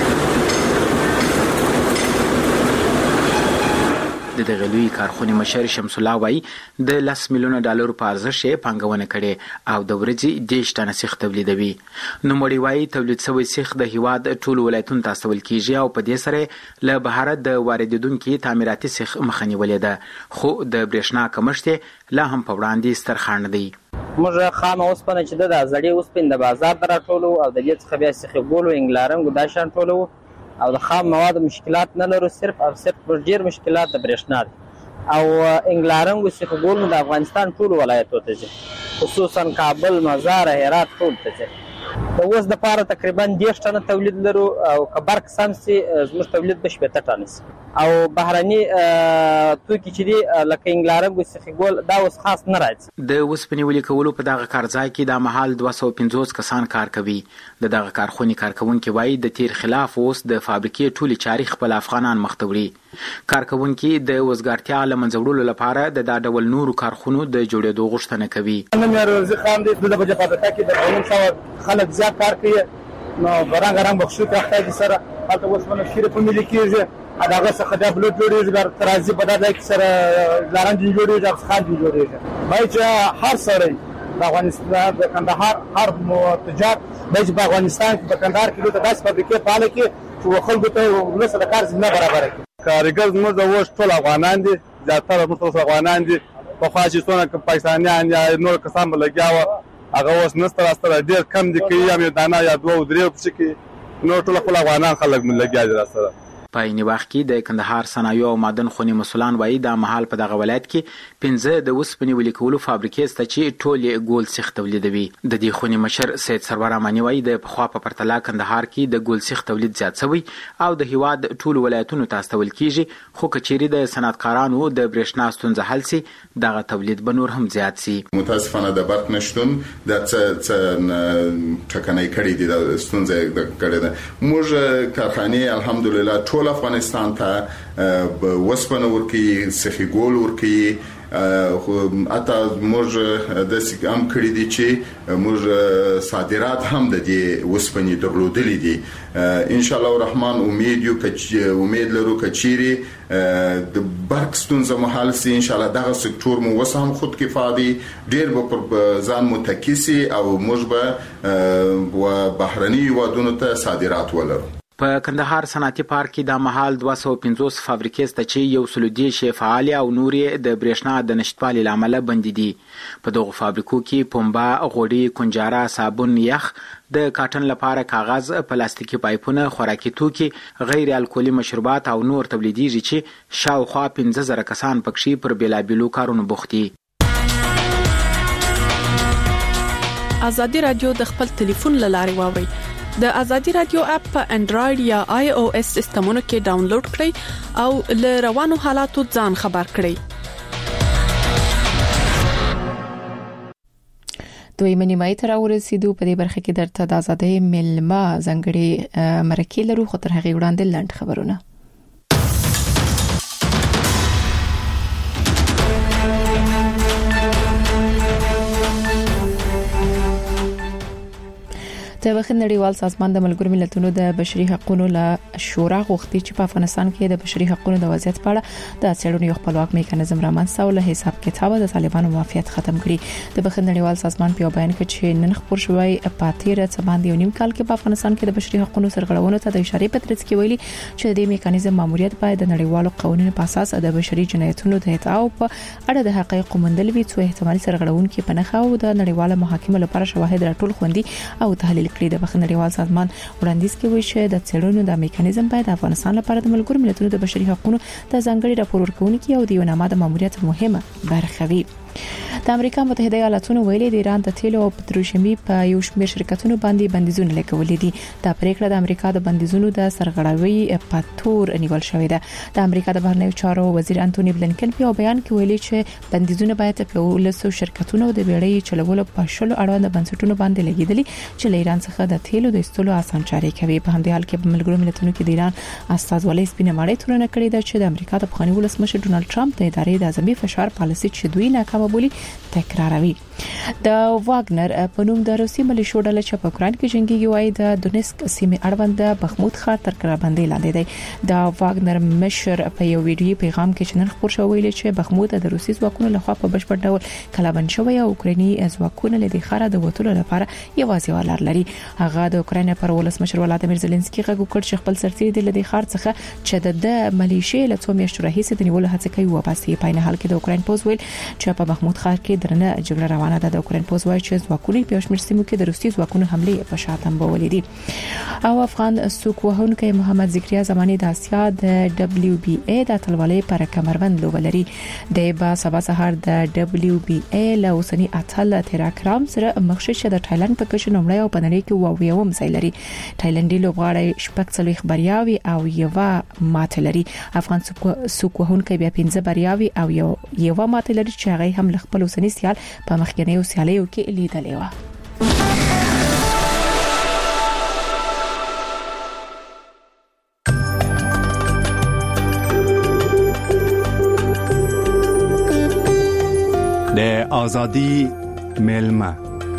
د دغه لوی کارخونې مشر شمس الله وایي د لس میلیونه ډالرو په ارزښت یې پانګونه کړې او د ورځې دېرش ټنه سیخ تولیدوي. نوموړي وایي تولید شوی سیخ د هیواد ټولو ولایتونو ته استول کیږي او په دې سره له بهره د واردېدونکي تعمیراتي سیخ مخه نیولې ده. خو د برېښنا کمښت لا هم په وړاندې ستر خنډ دی. موږ خام اوسپنه چې د زړې اوسپنې د بازار ته راټولو او د دې څخه بیا سیخ ګول او انګلارنګ دا شان ټولو او د خام مواد مشکلات نه لرو. صرف او صرف ډېر مشکلات د برېښنا دي او انګلارنګ او سیخ ګول د افغانستان ټول ولایتونو ته ځي، خصوصا کابل، مزار، هرات ټول ته ځي. د اوس د پاره تقریبا دېرش ټنه تولید لرو او کبر قسم سي زموږ تولید به شپږ ټنه سي او بهرني توکي چې دي لکه انګلارنګ او سیخ ګول دا اوس خاص نه راځي. د وسپنې ویلې کولو په دغه کارځای کې د مهال دوه سوه پنځوس کسان کار کوي. د دغه کارخونې کارکونکي وایي د تیر خلاف اوس د فابریکې ټولې چارې خپل افغانان مخ ته وړي. کارکونکي د وزګارتیا له منځه وړلو لپاره د دا ډول نورو کارخونو د جوړېدو غوښتنه کوي. نن روزي خام دي د بجې فابریکه کې د قانون څخه خلک زیات کار کوي نو بران غرام بخښو ته احتیاج سره حالت اوس باندې شیر په ملي کېږي هغه څخه د بلوټ جوړیږي ترازی په دغه کې سره لارنج جوړیږي او خان جوړیږي. باید چې هر سره د افغانستان د کندهار هر تجار باید په افغانستان کې په کندهار کې د داس فابریکې فعال کړي چې خلکو ته ولس د کار زمينه برابر کړي. کارګر زموږ د وښ ټول افغانان دي، زیاتره موږ افغانان دي. په خاصه څونه پاکستانیان یا نور کسان بلګیاوه هغه اوس نستر استر ډیر کم دي کې یا مې دانا یا دوه درې په کې نو ټول خپل افغانان خلک من لګیا دي سره. په یوه وخت کې د کندهار صنایع او معدن خونې مسولان وایي د مهال په دغه ولایت کې پنځه د وسپنې ویلې کولو فابریکې شته چې ټول ګول سیخ تولیدوي. د دې خونې مشر سید سرور امانی وایي د پخوا په پرتله کندهار کې د ګول سیخ تولید زیات شوی او د هیواد ټول ولایتونو ته استول کیږي. خو کچېرې د صنعتکارانو د برېښنا ستونزه حل سي دغه تولید به نور هم زیات سي. متاسفانه د برق نشتون د څه ټکنۍ کړي دي د ستونزه کړي ده. موږ کارخانه الحمدلله ټول افغانستان ته وسپنه ورکی سیخ ګول ورکی اته موږ د سیګام کړی دي چې موږ صادرات هم د دې وسپنې درلودلې دي. ان شاء الله الرحمن امید یو کچ امید لرو کچيري د برق ستونزه محل سي. ان شاء الله دغه سکتور مو وسهم خود کفادي ډیر به ځان متکیسي او موږ به و بهرني وادونو ته صادرات ولرو. په کندهار صنعتي پارک کې د مهال دوه سوه پنځوس فابریکې شته چې یو سل دېرش فعال او نورې د برېښنا د نشتوالي له امله بندې دي. په دغو فابریکو کې پنبه، غوړي، کنجاره، صابون، یخ، د کاټن لپاره کاغذ، پلاستیکي پایپونه، خوراکي توکي، غیر الکولي مشروبات او نور تولیدېږي چې شاوخوا پنځه زره کسان پکې پر بېلابېلو کارونو بوخت دي. ازادي رادیو د خپل ټلیفون لارې واوري. د ازادي رادیو اپ په انډراید یا آی او اس سیستمونو کې ډاونلوډ کړئ او ل روانو حالاتو ځان خبر کړئ. دوی منی مای تر ورسېدو په دې برخه کې درته د ازادۍ ملما زنګړي مرکې لرو خو تر هغه وړاندې لاند خبرونه. د نړیوال سازمان د ملګرو ملتونو د بشري حقوقو له شورا غوښتي چې په افغانستان کې د بشري حقوقو د وضعیت په اړه د څېړنې یو خپلواک میکانیزم رامنځته او له حساب کتابه د طالبانو موافقت ختم کړي. د نړیوال سازمان په بیان کې چې نن خبر شوی پاتې رات باندې یو نیم کال کې په افغانستان کې د بشري حقوقو سرغړونو ته د اشاره په ترڅ کې ویلي چې د میکانیزم ماموریت باید د نړیوالو قوانینو په اساس د بشري جنایتونو د اتعاو په اړه د حقایقو موندل وي چې احتمالي سرغړونکو په نخښه او د نړیوالو محاکمو لپاره شواهد راټول خوندي او تحلیل کړي. د نړیوال سازمان وړاندیز کوي چې د څېړنو د میکانیزم باید د افغانستان لپاره د ملګرو ملتونو د بشري حقوقو د ځانګړي راپور ورکونکو او د یو نامه د ماموریت مهمه برخه وي. د امریکا متحده ایالاتونو ویلي د ایران د تیلو او پتروشیمي په یو شمېر شرکتونو باندې بندیزونه لګولې دي. دا پریکړه د امریکا د بندیزونو د سرغړاوي په تور نیول شوې ده. د امریکا د بهرنیو چارو وزیر انټونی بلنکن په بیان کې ویلي چې بندیزونه باید په ولسو شرکتونو د بیړۍ چلولو په شلو اړوند بنسټونو باندې لګیدلي چې له ایران څخه د تیلو د استولو آسان چارې کوي. په همدې حال کې په ملګرو ملتونو کې د ایران استازولۍ سپینه ماړی تورنه کړې ده چې د امریکا د پخوانی ولسمشر ډونالد ټرمپ د ادارې د اعظمي فشار پالیسي چې دوی ناکامه بولي تکراروي. د واګنر په نوم د روسي ملیشو ډله چې په اوکران کې جنگي وای د دونیسک سیمه اړوند بخمود ښار تر کربندې لاندې دی. د واګنر مشر په یو ویډیو پیغام کې چې نن خبر شو ویل چې بخمود د روسي ځواکونو لخوا په بشپړ ډول کلابند شوی او اوکراني ځواکونه له دې ښار د وټولو لپاره یوازې ولر لري. هغه د اوکران پر ولسمشر ولادیمیر زيلنسکي غږ وکړ چې خپل سرتیري د لدې ښار څخه چې د ملیشیا له څو میاشتو راهیسې د نیولو هڅه کوي وباسي. په نه حال کې د اوکران پوز ویل چې په بخمود ښار کې درنه جګړه روانه ده. د اوکران پوز وایي چې ځواکونه په شمېر سیمو کې د روسي ځواکونو حمله په شاتم بولې دي. او افغان سوق وهونکی محمد ذکریا زمانی د اسیا د دبليو بي اي د اتلولۍ پر کمربند لوبلري. د با سبا سهار د دبليو بي اي له اوسنی اتل تراکرام سره مخشش د تایلند په کچه نومړی او په نړۍ کې واویوم ځای لري. تایلندي لوبغاړی شپږ څلوي خبرياوي او یو ماته لري. افغان سوق وهونکی بیا پنځه بریاوي او یو یو ماته لري چې هغه هم خپل اوسنی سیال په مخکنیو سیالیو کې لیدلې و. د ازادي ملما.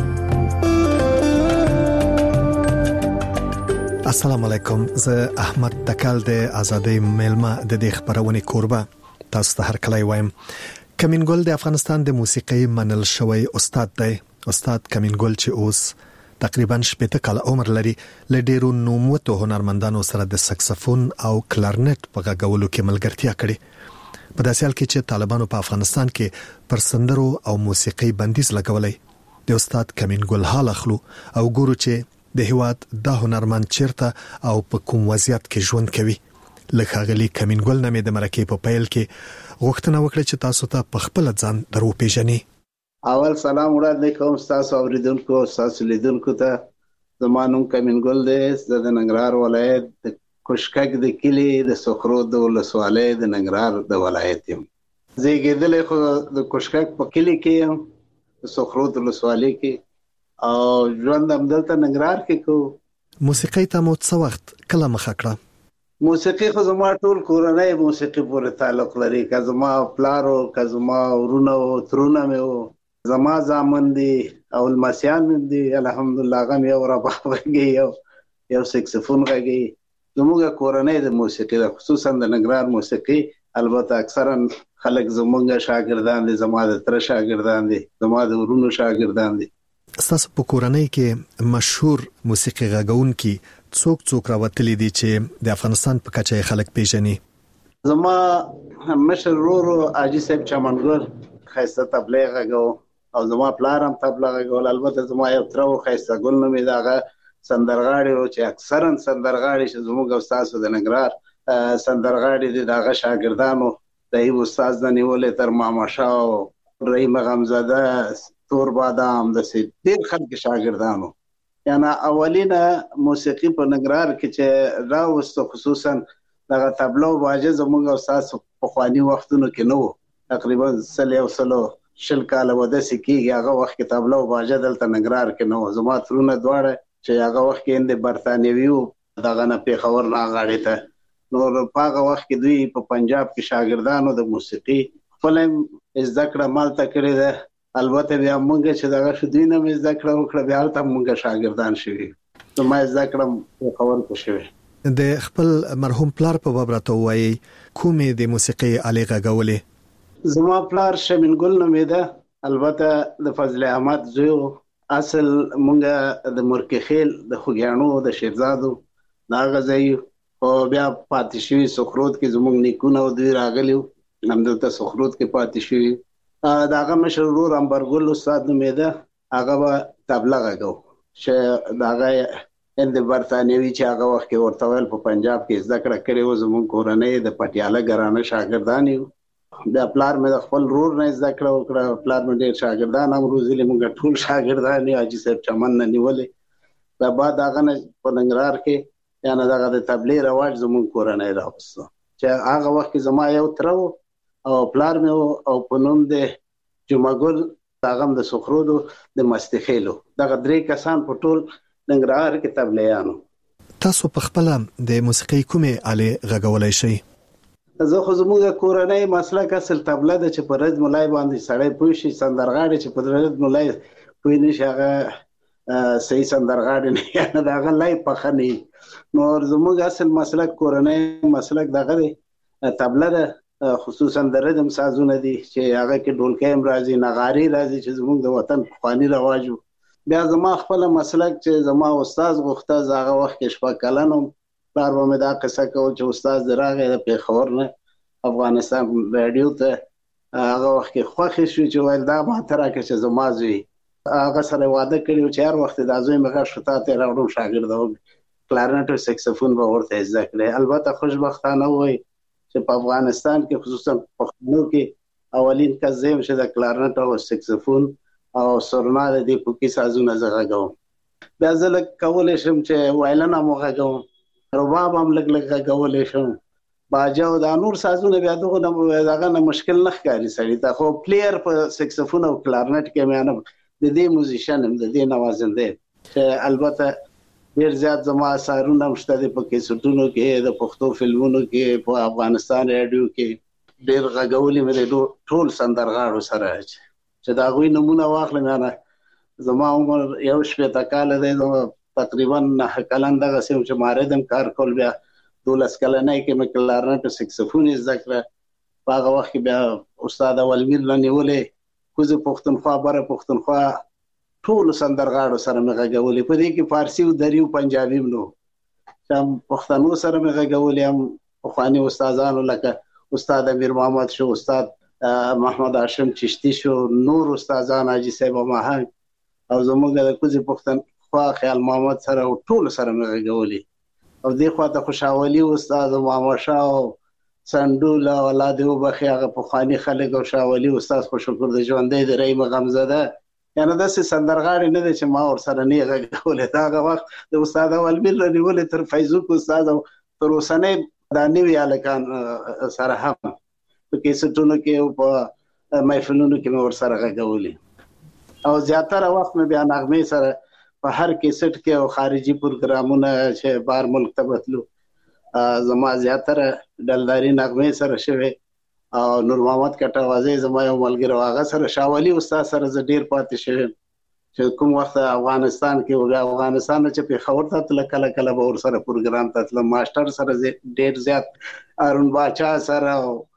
السلام علیکم. زه احمد تکل د ازادي ملما د دې خبرونه کوربه تاسو ته هر کله وایم. کمین ګل د افغانستان د موسیقي منل شوی استاد دی. استاد کمین ګل چې اوس تقریبا شپږ کاله عمر لري، ل ډیرو نوموتو هنرمندانو سره د سکسفون او کلارنټ په غږولو کې ملګرتیا کړې. په داسې حال کې چې طالبانو په افغانستان کې پر سندرو او موسیقي بندیز لګولې، د استاد کمین ګل حال اخلو او ګورو چې د هیواد د هنرمند چیرته او په کوم وضعیت کې ژوند کوي. لکه غلي کمین ګل نامې د مرکې په پیل کې غوښتنه وکړه چې تاسو ته په خپل ځان درو پیژنې. اول سلام وړاندې کوم تاسو اوریدونکو تاسو لیدونکو ته. زما نوم کمین ګل دی. زه د ننګرهار ولایت د کوشکک د کلی د سخرو د ولسوالۍ د ننګرهار د ولایت یم. زیږیدلې خو د کوشکک په کلی کې یم، د سخرو د ولسوالۍ کې، او ژوند هم دلته ننګرهار کې کوم. موسیقي ته مو څه وخت کله مخه کړه؟ موسیقي خو زما ټول کورنۍ موسیقي پورې تعلق لري. که زما پلارو، که زما ورونه او ترونه مې وو، زما زامن دي او لمسیان مې دي الحمدلله. هغه مې یو رباب غږي، یو یو سکسفون غږي. زموږ کورنۍ د موسیقي ده، خصوصا د ننګرهار موسیقي. البته اکثرا خلک زموږ شاګردان دي، زما د تر شاګردان دي، زما د ورونو شاګردان دي. ستاسو په کورنۍ کې مشهور موسیقي غږونکي څوک څوک راوتلي دي چې د افغانستان په کچه خلک پیژني؟ زما مشر ورور حاجي صاحب چمنګل خاصه تبلیغ غږو، او زما پلار هم تبلیغ غږول. البته زما یو تر خاصه ګل نومې داغه سندرغاړي او چې اکثرا سندرغاړي چې زموږ استاد د ننګرهار سندرغاړي دي، داغه شاګردانو د یو استاد د نیولې تر ماما شاو، رحیم غمزاده، تور بادام د سي ډیر خلک شاګردانو یعنی اولینه موسیقي په ننګرهار کې چې راوسته خصوصا دغه تبلو باجه زموږ استاد په خواني وختونو کې نو تقریبا سل یو سلو شل کال وده سکیږي هغه وخت کې تبلو باجه دلته ننګرهار کې نو زما ترونه دواړه چې هغه وخت کې د برتانوي دغه نه پیښور نه غاړې ته نو په هغه وخت کې دوی په پنجاب کې شاګردانو د موسیقي خپل ذکر مالته کړی ده البته بیا موږ چې دغه شو دوی نه ذکر وکړه بیا ته موږ شاګردان شوي نو ما ذکر پیښور کې شوي د خپل مرحوم پلار په باب راته وایي کومې د موسیقي آلې غږولې زما پلار شمین ګل نومیده البته د فضل احمد زوی اصل مونږه د مرکخیل د خوګیانو د شیرزادو دا غزي او بیا پاتې شوی سخروت کې زموږ نیکونه او دوی راغلیو همدلته سخروت کې پاتې شوی داغه مشرور امبرګل استاد نومیده هغه تبله غږو چې داغه اند برتانوي چې هغه وخت کې ورته ویل په پنجاب کې ذکر کړي و زموږ کورنۍ د پټیاله ګرانه شاګردان یو د پلار مې د خپل رور نه ذکر وکړه پلار مې ډېر شاګردان هم روزلي موږ ټول شاګردان یو حاجي صاحب چمن نه نیولې دا بعد هغه نه په ننګرهار کې یعنی دغه د تبلیغ رواج زموږ کورنۍ راوسته چې هغه وخت کې زما یو تر او پلار مې او په نوم د جمعګل هغه د سخرودو د مستخیلو دغه درې کسان په ټول ننګرهار کې تبلیغانو تاسو په خپل د موسیقي کومه آلې غږولای شئ زه خو زموږ کورنۍ مسلک اصل تبله د چې په رد ملای باندې سړی پوه شي سندرغاړي چې په رد ملای پوه نشي هغه صحیح سندرغاړي نه یعنی دغه لای پخه نه نو زموږ اصل مسلک کورنۍ مسلک دغه دی تبله ده خصوصا د ردم سازونه دي چې هغه کې ډولکی هم راځي نغاري راځي چې زموږ د وطن پخواني رواج بیا زما خپل مسلک چې زما استاد غوښته هغه وخت کې شپږ کلن وم پلار به مې دا قصه کول چې استاد راغی د پیښور نه افغانستان رادیو ته هغه وخت کې خوښ شو چې ویل دا ما ته راکړه چې زما زوی هغه سره واده کړی چې هر وخت دا زوی مې غږ شته ته راوړم شاګرد و کلارنټ او سکسفون به ورته زده کړی البته خوشبختانه وای چې په افغانستان کې خصوصا پښتنو کې اولین کس زم چې د کلارنټ او سکسفون او سورنا د دې پوکي سازونه زغږو بیا ځل کولای شم چې وایلنا مو غږو رباب هم لګ لګ غږولې شم باجا او د نور سازونه بیا دغه دغه نه مشکل نه ښکاري سړی ته خو پلیئر په سکسفون او کلارنټ کې مې نه د دې موزیشن هم د دې نوازنده چې البته ډیر زیات زما اثرونه مشته د پکې سټونو کې د پښتو فلمونو کې په افغانستان رادیو کې ډیر غږولې مې ټول سندرغاړو سره چې دا غوي نمونه واخلم نه زما عمر یو شپږ کال دی تقریبا نه کلن دغه سم چې ماردم کار کول بیا دولس کلنای کې مې کلارنټ او سکسفون ذکر په هغه وخت بیا استاد اولمیر لنیولې کوزه پښتونخوا بره پښتونخوا ټول سندرغاړو سره مې غږولې په دې کې فارسی او دریو پنجابي نو چې پښتنو سره مې غږولې هم خواني استادانو لکه استاد امیر محمد شو استاد محمد هاشم چشتی شو نور استادان حاجي صاحب ماهنګ او زموږ د کوزه پښتون خو خیال محمد سره ټول سره مې غږولې او دې خواته خوشاولي استاد محمد شاه او سندول اولاد او بخي هغه په خواني خلک او شاولي استاد خو شکر د ژوندې د رحیم غمزده یعنی د سندرغاړي نه چې ما ور سره نه غږولې دا هغه وخت د استاد اولمیر لنیولې تر فیضوک استاد او تر اوسنۍ د نیوی الکان سره هم په کې ستونو کې او په محفلونو کې مې ور سره غږولې او زیاتره وخت مې بیا نغمه سره په هر کیسټ کې او خارجي پروګرامونه چې بار ملک ته بتلو زما زیاتره دلداري نغمه سره شوه او نور محمد کټوازی زما یو ملګری واغه سره شاولي استاد سره ز ډیر پاتې شوه چې کوم وخت افغانستان کې او افغانستان چې په خبر ته تل کله کله به ور سره پروګرام ته تل ماستر سره ډیر زیات ارون باچا سره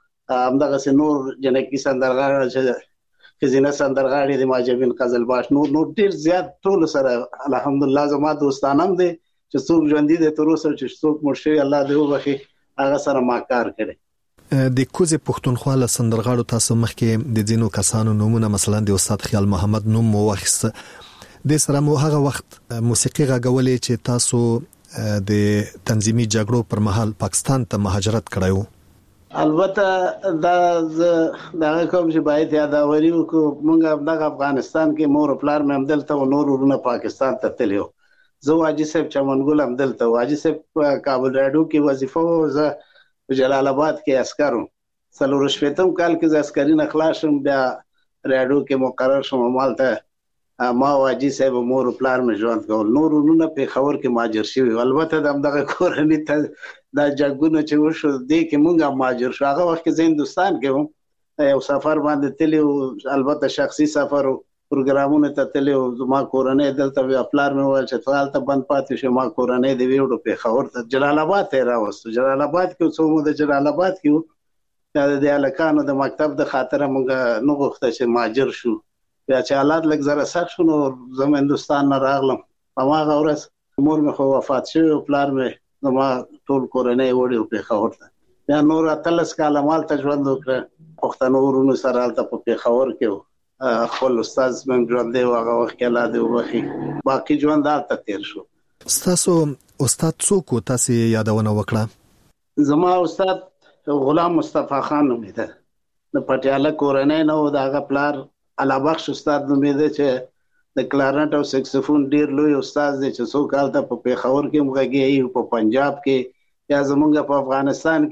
همدغه نور جنکی سندرغاړي چې خزینه سندرغاړي د ماجبین قزل باش نور نور ډیر زیات ټول سره الحمدلله زما دوستانم دي چې څوک ژوندۍ دي تر اوسه چې څوک مرشي الله دې وبخي هغه سره ما کار کړی د کوزه پښتونخوا له سندرغاړو تاسو مخکې د ځینو کسانو نومونه مثلا د استاد خیال محمد نوم مو واخیست د سره مو هغه وخت موسیقي غږولې چې تاسو د تنظیمي جګړو پر مهال پاکستان ته مهاجرت کړو البته دا دا کوم چې باید یادوري وکړو موږ د افغانستان کې مور پلار مې هم دلته او نور ورونه پاکستان ته تللیو. زه واجی صاحب چمنګل هم دلته واجی صاحب کابل راډیو کې وظیفه و، زه په جلال آباد کې عسکر وم. څلور شپېتم کال کې زه عسکري نه خلاص شوم، بیا راډیو کې مقرر شوم. همالته ما واجی صاحب مور پلار مې ژوند کول، نور ورونه پېښور کې مهاجر شوي. البته د همدغه کورنۍ ته دا جنګونه چې وشو دې کې مونږ هم مهاجر شو. هغه وخت کې زه هندوستان کې وم، یو سفر باندې تللی و، البته شخصي سفر و، پروګرامونه ته تللی و. زما کورنۍ دلته وي، پلار مې وویل چې ته هلته بند پاتې شو، ما کورنۍ دې ویوړو پېښور ته جلال آباد ته یې راوستو. جلال آباد کې څو مو د جلال آباد کې وو، بیا د دې هلکانو د مکتب د خاطره مونږ نه غوښته چې مهاجر شو. بیا چې حالات لږ زره سخت شو نو زه هندوستان نه راغلم. هماغه ورځ مور مې خو وفات شوی او پلار مې زما ټول کورنۍ وړي پېښور ته. بیا نور اتلس کاله مالته ژوند وکړه، پښتنو ورونو سره هلته په پېښور کې و. خپل استاد مې ژوندی و، هغه وخت کې الله دې وبخي. باقي ژوند هلته تېر شو. ستاسو استاد څوک و تاسو یادونه وکړه؟ زما استاد غلام مصطفی خان نومېده، د پټیاله کورنۍ نه و. د هغه پلار الله بخش استاد نومېده چې د کلارنټ او سکسفون ډیر لوی استاد دی چې څوک هلته په پېښور کې هم غږېږي، په پنجاب کې یا زمونږ په افغانستان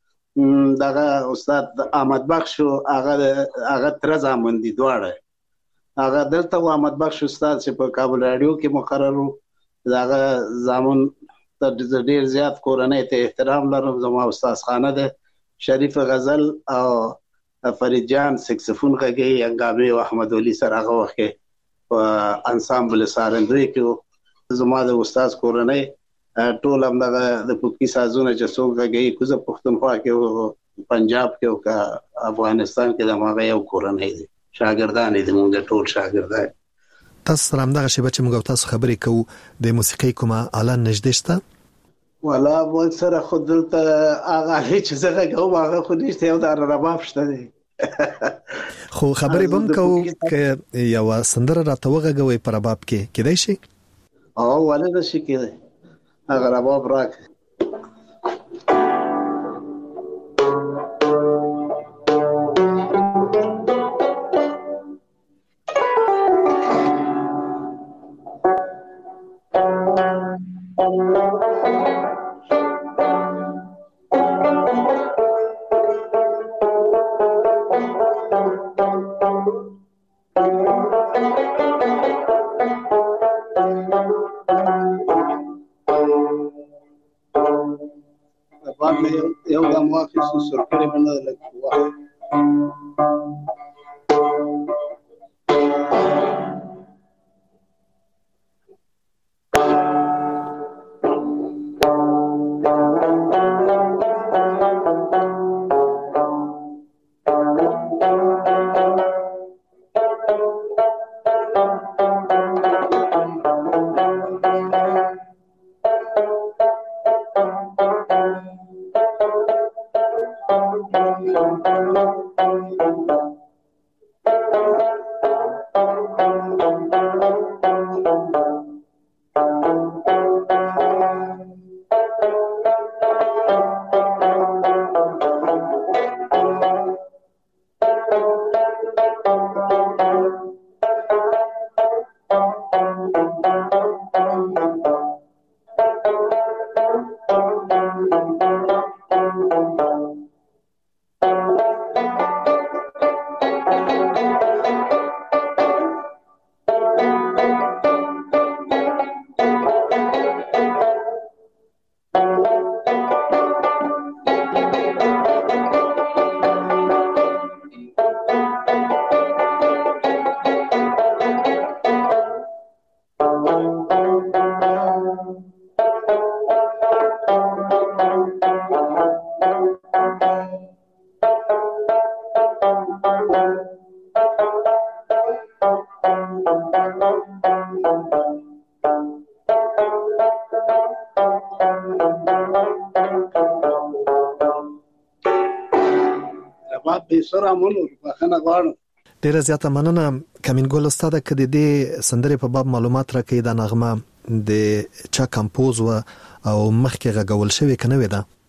کې دغه استاد احمد بخش و، هغه هغه تره زامن دي دواړه. هغه دلته و احمد بخش استاد چې په کابل راډیو کې مقرر و. د هغه زامن ته ډېر زیات کورنۍ ته احترام لرم. زما استاد خانه ده، شریف غزل او فرید جان سکسفون غږېږي، انګامې او احمد ولي سره هغه وخت کې په انسامبل سارندوی کې زما د استاد کورنۍ ټول همدغه د پوکي سازونه چې څوک غږېږي، کوزه پښتونخوا کې او پنجاب کې او که افغانستان کې د هماغه یو کورنۍ دي، شاګردان دي، موږ ټول شاګردان. تاسو سره همدغه شیبه چې موږ تاسو خبرې کوو د موسیقۍ کومه آله نږدې شته؟ والا موږ سره خو دلته هغه آلې چې زه غږوم هغه خو نشته، یو د رباب شته دی. خو خبرې بم کوو که یو سندره راته وغږوي په رباب کې کېدای شي؟ او ولې نشي کېدای، هغه رباب راکړه. یو دم واخیستو سرکړې مې نه ده لږ وخت. سره مونږ بخنه غواړم. ډیره زیاته مننه کمینګل استاد، کدی د سندرې په باب معلومات راکې د نغمه د چا کمپوز و او مخکې غږول شوی کنه وې ده؟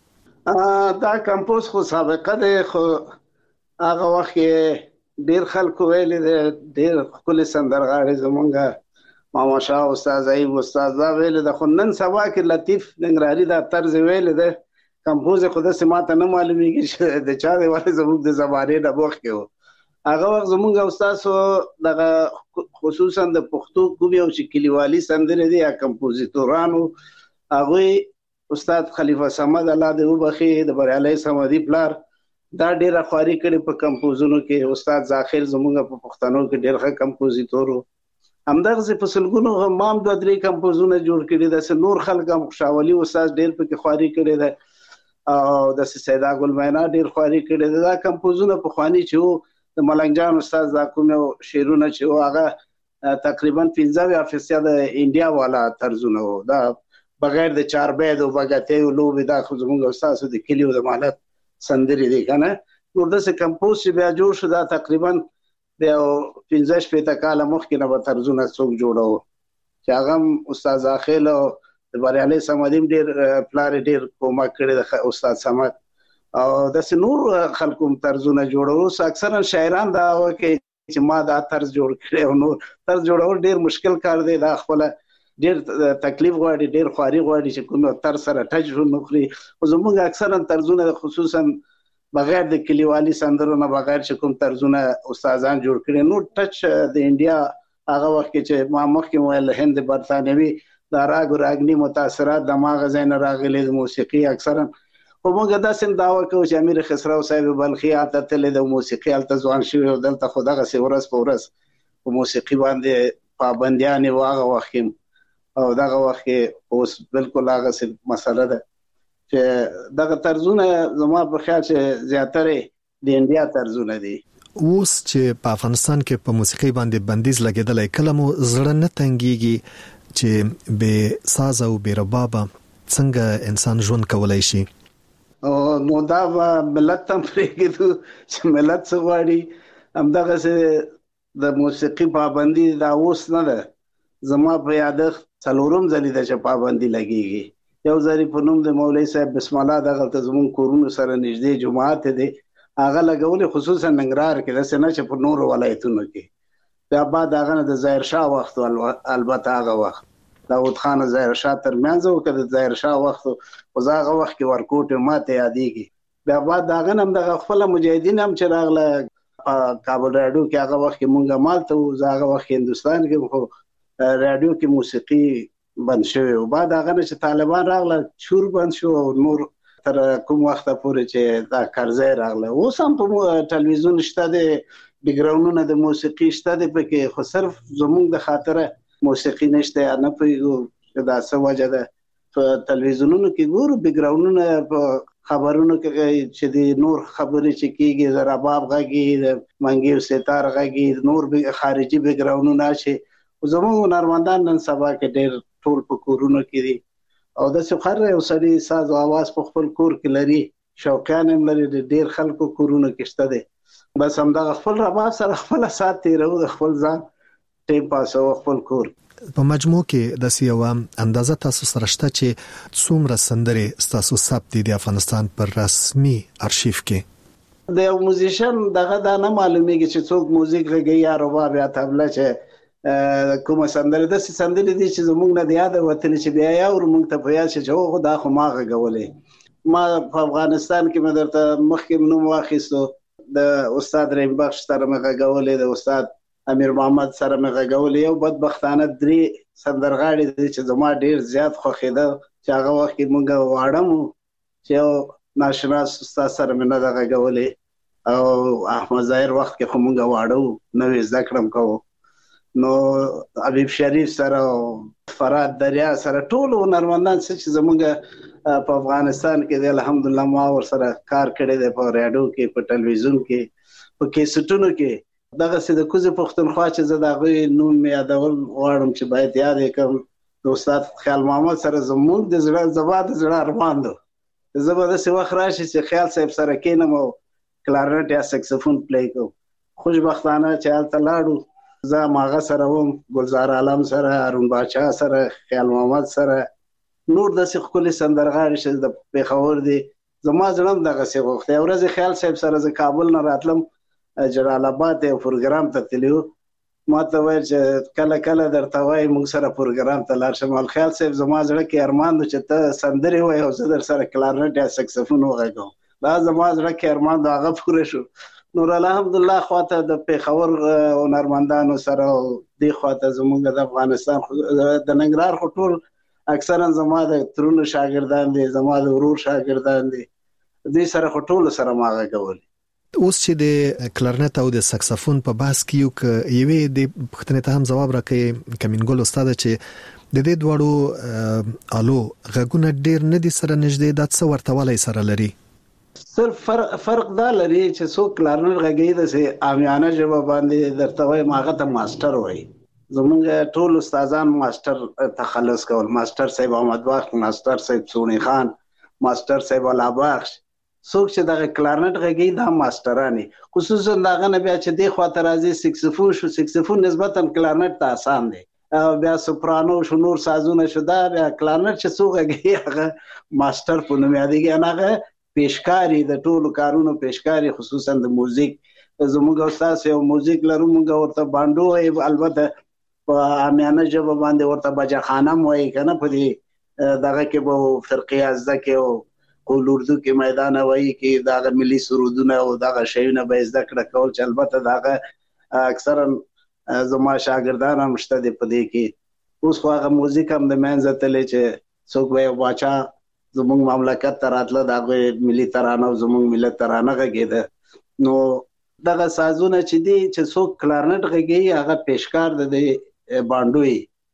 دا کمپوز خو سابقه ده، خو هغه وخت ډیر خلکو ویل دي، ډیر خپل سندرغاړي زمونږ ماما شاه استاد ایب استاد دا ویل ده، خو نن سبا کې لطیف ننګرهاري دا طرز ویل ده کمپوز خو د سماته نه معلومیږي چې د چا دی ولې زموږ د زمانه د وخت کې و. هغه وخت زمونږ استاد دغه خصوصا د پښتو کومي او کلیوالي سندرې دي یا کمپوزیتورانو هغه استاد خلیفہ صمد الله دې وبخي د بریالي سمدي پلار دا ډیره خواري کړي په کمپوزونو کې. استاد ظاهر زموږ په پښتنو کې ډیر ښه کمپوزیتور همدغه په سلګونو مام د درې کمپوزونه جوړ کړي د نور خلک هم خوشاولي استاد ډیر په خواري کړي ده او د سیدا ګل مینا ډیر خواري کړي ده. دا کمپوزونه په خواني چې د ملنګ جان استاد دا کوم شعرونه چې هغه تقریبا پنځه فیصد د انډیا والا طرزونه و، دا بغیر د چار بید او بغاتې او لوب دا خو زموږ استاد د کلیو د مالت سندرې دي کنه. نور د څه کمپوز چې بیا جوړ شو دا تقریبا د پنځه شپږ کاله مخکې نه به طرزونه څوک جوړو چې هغه استاد ظاهر او د بریالي سمدیم ډیر پلار ډیر کومک کړی د استاد سمد او د نور خلکو طرزونه جوړو. اکثرا شاعران دا وکي چې ما دا طرز جوړ کړی او نور طرز جوړول ډیر مشکل کار دی، دا خپل ډیر تکلیف غواړي، ډیر خواري غواړي چې کوم تر سره ټچ شو نخري. او زموږ اکثرا طرزونه خصوصا بغیر د کلیوالي سندرونو بغیر چې کوم طرزونه استادان جوړ کړي نو ټچ د انډیا هغه وخت چې ما مخکې ویل هند برتانوي دا راګ راګنی متاثرات دماغ زین راغلي د موسیقي اکثرا. خو موږ دا سم داوا کوو چې امیر خسرو صاحب بلخي اته تل د موسیقي الته ځوان شوی او دلته خو دغه سی ورځ په ورځ په موسیقي باندې پابندیان واغه وخت او دغه وخت اوس بالکل هغه څه مسله ده چې دغه طرزونه زما په خیال چې زیاتره د انډیا طرزونه دي. اوس چې په افغانستان کې په موسیقي باندې بندیز لګیدل کلمو زړه نه تنګيږي چې به ساز او به رباب څنګه انسان ژوند کولای شي. او نو دا ملت هم پرېږدو چې ملت څه غواړي همدغه څه د موسیقي پابندي دا اوس نه ده. زما په یادښت څلورم ځلې د چې پابندي لګیږي. یو ځل په نوم د مولوي صاحب بسم الله دغه ته زمون کورونو سره نږدې جماعت دی هغه لګولې خصوصا ننګرهار کې د سنه چې په نور ولایتونو کې. بیا بعد هغه د ظاهر شاه وخت البته هغه وخت داود خان ظاهر شاه ترمنځ او کده ظاهر شاه وخت او هغه وخت کې ورکوټ ماته یادېږي. بیا بعد هغه هم د خپل مجاهدین هم چې راغله کابل راډیو کې هغه وخت کې مونږه مالته او هغه وخت هندستان کې خو رادیو کې موسیقي بند شوی او بعد هغه چې طالبان راغله چور بند شو او نور تر کوم وخت پورې چې دا قرضې راغله. اوس هم په ټلویزیون شته د بیک ګراوندونه د موسیقي شته د پکې خو صرف زموږ د خاطره موسیقي نشته نه پېږو دا څه وجه ده. په ټلویزیونونو کې ګورو بیک ګراوندونه په خبرونو کې چې د نور خبرې چې کیږي د رباب غږی د منګي او ستار غږی نور خارجي بیک ګراوندونه چې زموږ هنرمندان نن سبا کې ډېر ټول په کورونو کې دي او د سخر یو سړي ساز او आवाज په خپل کور کې لري، شوقیان هم لري، ډېر خلکو کورونو کې شته دي. بس هم د خپل رباب سره خپل سات تیرو د خپل ځان ټیم پاس او خپل کور. په مجموع کې د سیوا اندازه تاسو سره شته چې څومره سندرې تاسو ثبت دي د افغانستان پر رسمي ارشیف کې؟ د یو موزیشن دغه دا نه معلومیږي چې څوک موزیک غږی یا رباب یا طبله چې کومه سندره د سندرې دي چې زموږ نه یاد وته چې بیا یا ور مونږ ته په یاد چې هو دا خو ما غږولې. ما په افغانستان کې مې درته مخکې نوم واخیستو د استاد رحیم بخش سره مې غږولې، د استاد امیر محمد سره مې غږولې. یو بدبختانه درې سندرغاړي دي چې زما ډیر زیات خوښیده چې هغه وخت کې مونږ واړم چې یو ناشناس استاد سره مې نه غږولې او احمد ظاهر وخت کې خو مونږ واړو نوې زده کړم کوو نو حبیب شریف سره فراد دریا سره ټول هنرمندان چې زموږ په افغانستان کې د الحمدلله ما ور سره کار کړی دی په رادیو کې په ټلویزیون کې په کیسټونو کې دغه سید کوزه پښتونخوا چې زه دغه نوم یادول غواړم چې باید یاد کړم. د استاد خیال محمد سره زموږ د زړه زبا د زړه ارمان ده. زبردست وخت راشي چې خیال صاحب سره کینم او کلارنټ یا سکسفون پلی کوم. خوشبختانه چې حالت لاړو زه ماغه سره وم، ګلزار عالم سره، هارون باچا سره، خیال محمد سره، نور د څخه کلی سندرغاړي چې د پیښور دي زما زړه دغه څه غوښته. یو ورځ خیال صاحب سره ز کابل نه راتلم جلال آباد یو پروګرام ته تلو، ما ته وایي چې کله کله درته وایي موږ سره پروګرام ته لاړ شم. خیال صاحب زما زړه کې ارمان دی چې ته سندرې وایې او زه در سره کلارنټ یا سکسفون وغږوم. دا زما زړه کې ارمان دی، هغه پوره شو. نور الحمدلله خواته د پیښور هنرمندانو سره او دې خواته زموږ د افغانستان د ننګرهار خو ټول اکثرا زما د ترونو شاګردان دي، زما د ورور شاګردان دي، دې سره خو ټول سره ما غږول. اوس چې د کلارنټ او د سکسفون په بحث کې یو ک یوې د پښتنې ته هم جواب راکړي کمینګل استاد چې د دې دواړو الو غږونه ډیر نه دي سره نږدې، د څه ورته ولای سره لري؟ صرف فرق فرق دا لري چې څوک کلارنټ غږی د سه عامیانه ژبه باندې درته وای ماغه ته ماستر وای. زمونږ ټول استادان ماستر تخلص کول، ماستر صاحب احمد بخش، ماستر صاحب سونی خان، ماستر صاحب الله بخش، څوک چې دغه کلارنټ غږی دا ماسترانی، خصوصا دغه نه بیا چې دی خواته راځي سکسفون شو، سکسفون نسبتا کلارنټ ته آسان دی، بیا سوپرانو شو، نور سازونه شو، دا بیا کلارنټ چې څوک غږی هغه ماستر په نوم یادېږي، هغه پیشکاری د ټولو کارونو پیشکاری، خصوصا د موزیک. زموږ استاد یو موزیک لرو، موږ ورته باندو وایي، البته په عامیانه ژبه باندې ورته بجا خانم وایي کنه، په دې دغه کې به فرقي ازده کې او قول اردو کې میدان وایي کې دغه ملي سرودونه او دغه شیونه به زده کړه کول، چې البته دغه اکثرا زما شاګردان هم شته دي په دې کې. اوس خو هغه موزیک هم د منځ ته لې چې څوک به باچا زموږ مملکت ته راتله دغه ملي ترانه او زموږ ملت ترانه غږیده. نو دغه سازونه چې دي چې څوک کلارنټ غږی هغه پیشکار د باندوي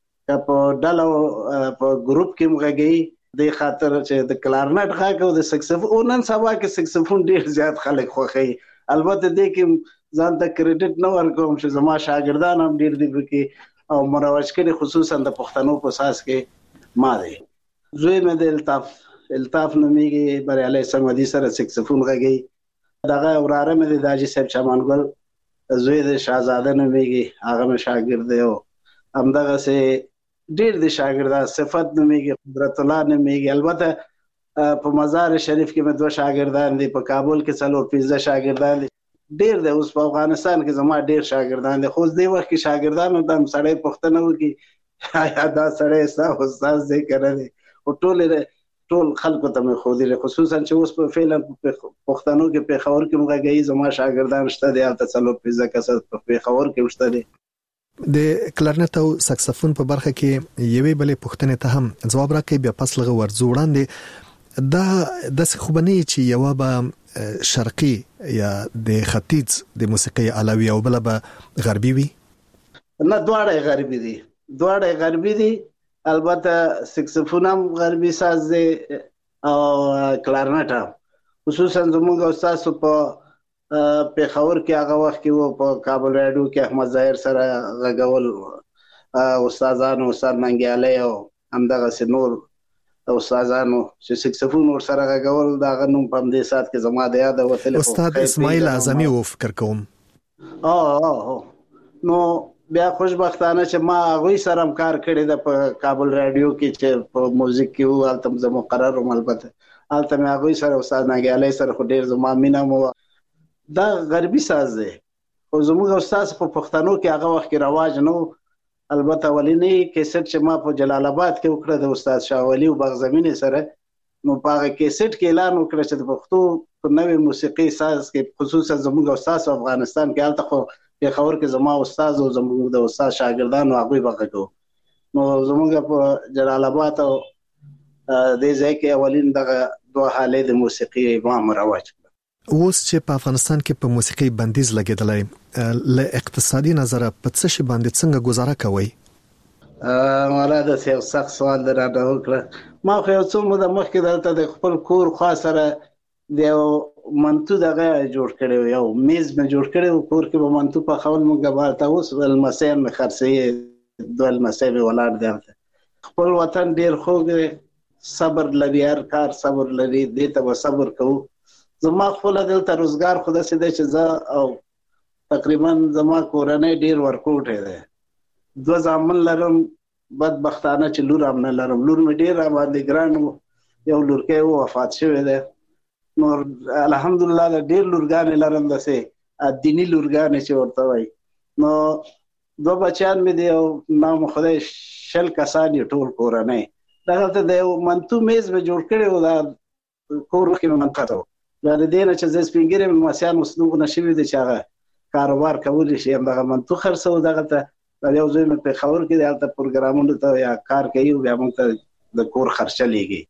په ډلو په ګروپ کې مغږی، د خاطر چې د کلارنټ غږ او د سکسفون نن سبا کې سکسفون ډیر زیات خلک خوښي. البته دې کې ځان ته کریډټ نه ورکوم چې زما شاګردان هم ډیر دي کې او مروج کړي، خصوصا د پښتنو په اساس کې ما دی. زوی مې د الطاف الطاف نومیږي، بریالي سمدي سره سکسفون غږی. دغه وراره مې د داجی صاحب چمنګل زوی د شاهزاده نومیږي، هغه مې شاګرد دی. او همدغه سه ډیر د شاګردان صفت نومیږي، قدرت الله نومیږي. البته په مزار شریف کې مې دوه شاګردان دي، په کابل کې څلور پنځه شاګردان دي، ډیر دی. اوس په افغانستان کې زما ډیر شاګردان دي، خو دې وخت کې شاګردانو د سړی پښتنه وکي یا دا سړی ستا استاد دی کنه دی، او ټول ټول خلکو ته مې خو دي، خصوصا چې اوس په فعلا پښتنو کې پیښور کې مغږی زما شاګردان شته دي، البته څلور پنځه کسه په پیښور کې شته دي. د کلارنټ او سکسفون په برخه کې یوې بلې پښتنې ته هم جواب راکړي، بیا پس لغه ورزوړاندې دا د خوبني چې یو به شرقي یا د ختیځ د موسیقي علاوه او بل به غربي وي. نه دواړه غربي دي، دواړه غربي دي. البته سکسفون هم غربي ساز دی او کلارنټ هم، خصوصا زموږ استاد په پیښور کې هغه وخت کې وو، په کابل راډیو کې احمد ظاهر سره غږول استادانو، استاد منګیالی او همدغه نور استادانو چې سکسفون ور سره غږول، دغه نوم په دې سات کې زما د یاد وتل استاد اسماعیل اعظمي و فکر کوم. اه اه نو بیا خوشبختانه چې ما هغه سره هم کار کړی د په کابل رادیو کې چې په موزیک کې وو، البته زمو مقرر وم، البته البته مې هغه سره استاد ناګیالی سره خو ډیر زما مینا مو. دا غربي ساز دی، خو زموږ استاد په پښتنو کې هغه وخت کې رواج نو. البته ولینی کیسټ چې ما په جلال آباد کې وکړه د استاد شاه ولی او بغزمینی سره، نو په هغه کیسټ کې اعلان وکړ چې د پښتو په نوې موسیقي ساز کې خصوصا زموږ استاد افغانستان کې البته خو پیښور کې زما استاد او زموږ د استاد شاګردانو هغه وغږو. نو زموږ په جلال آباد او د ځای کې اولین دغه دوه حالې د موسیقي امام رواج. اوس چې په افغانستان کې په موسیقي بندیز لګیدلای، له اقتصادي نظره په څه شي باندې څنګه گزاره کوي؟ مالا د یو سخت سوال درته وکړه. ما خو یو څو موده مخکې دلته د خپل کور خوا سره د یو منتو دغه جوړ کړی، یو میز مې جوړ کړی، کور کې به منتو په خول موږ بارته اوس المسی مې خرڅې دوه المسی مې ولاړ دی. خپل وطن ډیر خوږ، صبر لري، هر کار صبر لري، دې ته به صبر کوو. زما خپل دلته روزګار خو داسې دی چې زه او تقریبا زما کورنۍ ډیر ورکوټی دی، دوه زامن لرم، بدبختانه چې لور هم نه لرم. لور مې ډیر باندې ګران و، یو لورکی و وفات شوی دی، نور الحمدلله ډېر لورګانې لرم داسې دیني لورګانې چې ورته وایي. نو دوه بچیان مې دي او نام خدای شل کسان یې ټول کورنۍ. دغلته د یو منتو میز مې جوړ کړی و، دا کور کې مې منقطه و. دا د دې نه چې زه سپین ږیری مې لمسیان اوس دومره شوي دي چې هغه کاروبار کولی شي، همدغه منتو خرڅوو. دغلته یو زوی مې پېښور کې دی، هلته پروګرامونو ته یا کار کوي، بیا موږ ته د کور خرچه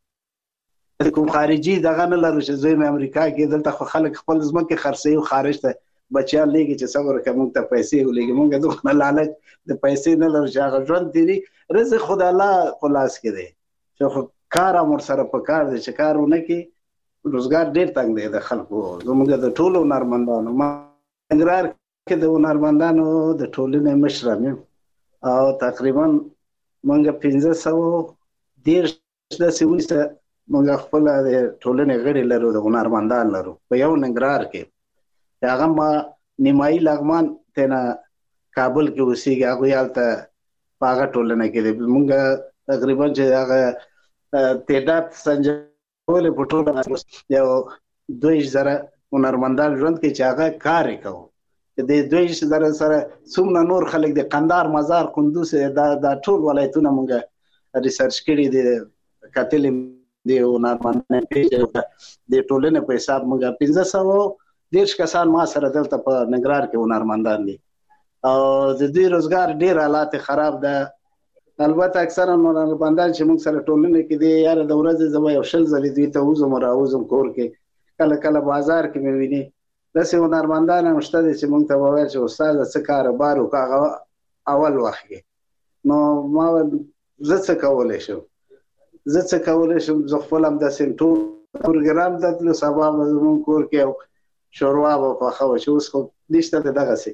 لېږي. کوم خارجي دغه نه لرو چې زوی مې امریکا کې، دلته خو خلک خپل ځمکې خرڅوي او خارج ته بچیان لېږي چې صبر وکړه موږ ته پیسې ولېږي. موږ دومره لالچ د پیسې نه لرو چې هغه ژوند تېري. رزق خو د الله په لاس کې دی، چې خو کار هم ورسره په کار دی چې کار ونه کړي. روزګار ډېر تنګ دی د خلکو. زموږ د ټولو هنرمندانو، ما ننګرهار کې د هنرمندانو د ټولنې مشر یم او تقریبا موږ پنځه سوه دېرش داسې وروسته موږ خپله د ټولنې غړي لرو، د هنرمندان لرو په یو ننګرهار کې. هغه ما نیمایي لغمان تېنه کابل کې اوسېږي، هغوی هلته په هغه ټولنه کې دی. موږ تقریبا چې هغه تعداد سنجولې په ټوله یو دوه ویشت زره هنرمندان ژوند کې چې هغه کار یې کوو. د دوه ویشت زره سره څومره نور خلک د قندهار، مزار، کندوز، دا دا ټول ولایتونه موږ ریسرچ کړي دي، کتلي دي هنرمندان پېژنو. د ټولنې په حساب موږ پنځه سوه دېرش کسان ما سره دلته په ننګرهار کې هنرمندان دي او د دوی روزګار ډېر حالات خراب ده. البته اکثرا هنرمندان چې موږ سره ټولنه کې دي، یاره د ورځې زه به یو شل ځلې دوی ته وځم راوځم کور کې، کله کله بازار کې مې ویني. داسې هنرمندان هم شته دي چې موږ ته به ویل چې استاده څه کاروبار وکړه هغه اول وخت کې. نو ما زه څه کولی شم زه څه کولی شم زه خپل همداسې ټول پروګرام ته تلو، سبا به زموږ کور کې یو شوروا به پخوه چې اوس خو نشته د دغسې.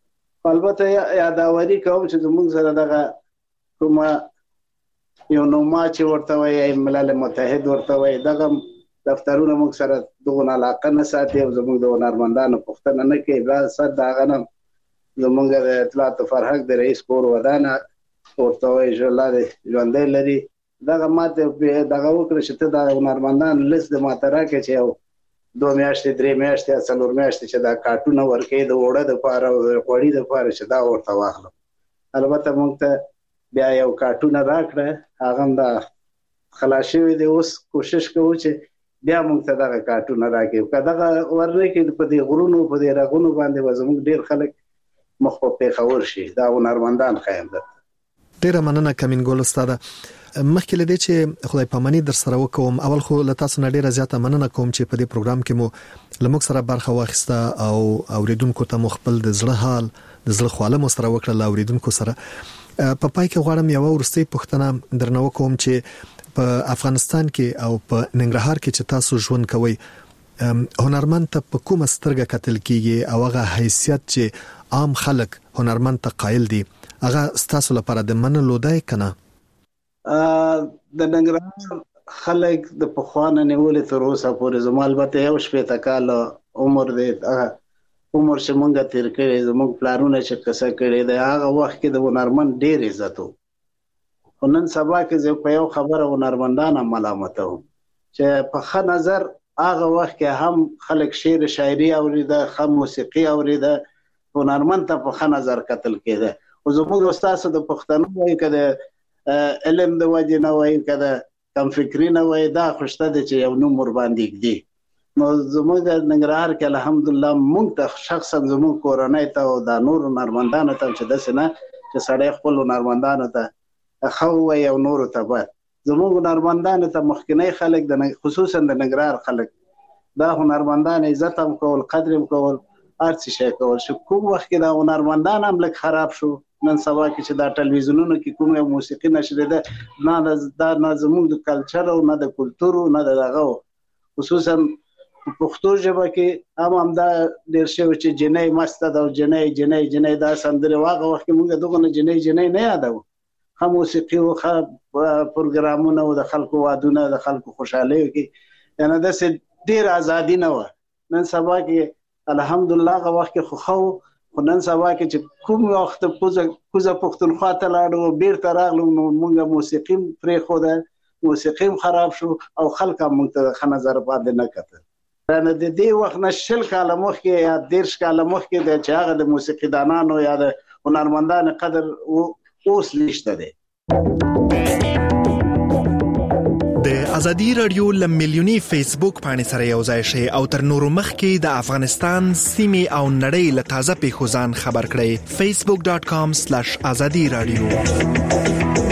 البته یاداوري کوم چې زموږ سره دغه کومه یو نوما چې ورته وایي ملل متحد ورته وایي، دغه دفترونه موږ سره دغه علاقه نه ساتي او زموږ د هنرمندانو پوښتنه نه کوي. بیا سر د هغه نه زموږ د اطلاعات و فرهنګ د رئیس کور ودانه ورته وایي چې الله دې ژوندی لري. دغه ماته دغه وکړه چې ته د هنرمندانو لیست د ماته راکړې چې یو دوه میاشتې، درې میاشتې یا څلور میاشتې چې دا کارټونه ورکوي د اوړه دپاره او د غوړي دپاره چې دا ورته واخلم. البته موږ ته بیا یو کارټونه راکړه، هغه هم دا خلاص شوی دی. اوس کوشش کوو چې بیا موږ ته دغه کارټونه راکړي. که دغه ورنه کړي په دې غرونو په دې رغونو باندې به زموږ ډېر خلک مخ په پېښور شي. دا هنرمندان ښیم درته. ډېره مننه کمینګل استاده. مخکې له دې چې خدای پاماني در سره وکوم، اول خو له تاسو نه ډیره زیاته مننه کوم چې په دې پروګرام کې مو لموږ سره برخه واخیسته او اوریدونکو ته مو خپل د زړه حال د زړه خواله مو سره وکړه. اوریدونکو سره په پای کې غواړم یو ورستۍ پوښتنه درنه وکوم چې په افغانستان کې او په ننګرهار کې چې تاسو ژوند کوئ، هنرمند ته په کومه سترګه کتل کیږي او هغه حیثیت چې عام خلک هنرمند ته قایل دي، هغه ستاسو لپاره د منلو دی کنه؟ د ننګرهار خلک د پخوانه نیولې تر اوسه پورې زما البته یو شپېته کاله عمر دی، هغه عمر چې مونږه تیر کړی زموږ پلارونه چې قصه کړې ده، هغه وخت کې د هنرمند ډېر عزت و. خو نن سبا کې زه په یو خبره هنرمندان هم ملامتوم چې په ښه نظر هغه وخت کې هم خلک شعر شاعري اورېده، ښه موسیقي اورېده، هنرمند ته په ښه نظر کتل کېده. خو زموږ استاسو د پښتنو وایي که د علم د وجې نه وایي که د کم فکري نه وایي، دا خو شته دی چې یو نوم ورباندې ږدي. نو زموږ د ننګرهار کې الحمدلله موږ ته شخصا زموږ کورنۍ ته او د نور هنرمندانو ته چې داسې نه چې سړی خپل هنرمندانو ته ښه ووایي او نورو ته بد. زموږ هنرمندانو ته مخکینی خلک خصوصا د ننګرهار خلک دا هنرمندان عزت هم کول، قدر هم کول، هر څه شی کول. چې کوم وخت کې دا هنرمندان هم لږ خراب شو، نن سبا کې چې دا ټلویزیونونو کې کوم یو موسیقي نشریده، نه دا نه زموږ د کلچر او نه د کلتور او نه د دغه، خصوصا په پښتو ژبه کې هم همدا ډېر شوی چې جنۍ مسته ده او جنۍ جنۍ جنۍ دا سندرې. هغه وخت کې موږ دغه نه جنۍ جنۍ نه یادوو، ښه موسیقي و، ښه پروګرامونه و، د خلکو وادونه، د خلکو خوشحالۍ کې یعنې داسې ډېر ازادي نه وه. نن سبا کې الحمدلله هغه وخت کې خو ښه، خو نن سبا کې چې کوم وخت کوزه پښتونخوا ته لاړو بیرته راغلو نو موږ موسیقي پرېښوده، موسیقي هم خراب شو او خلک هم موږ ته ښه نظر باندې نه کتل. نه د دې وخت نه شل کاله مخکې یا دیرش کاله مخکې د چې هغه د موسیقیدانانو یا د هنرمندانو قدر اوس نشته دی. د ازادي رادیو ل میلیونی فیسبوک باندې سره یو ځای شي او تر نورو مخکې د افغانستان سیمې او نړۍ له تازه پیښو ځان خبر کړئ. facebook dot com slash azadi radio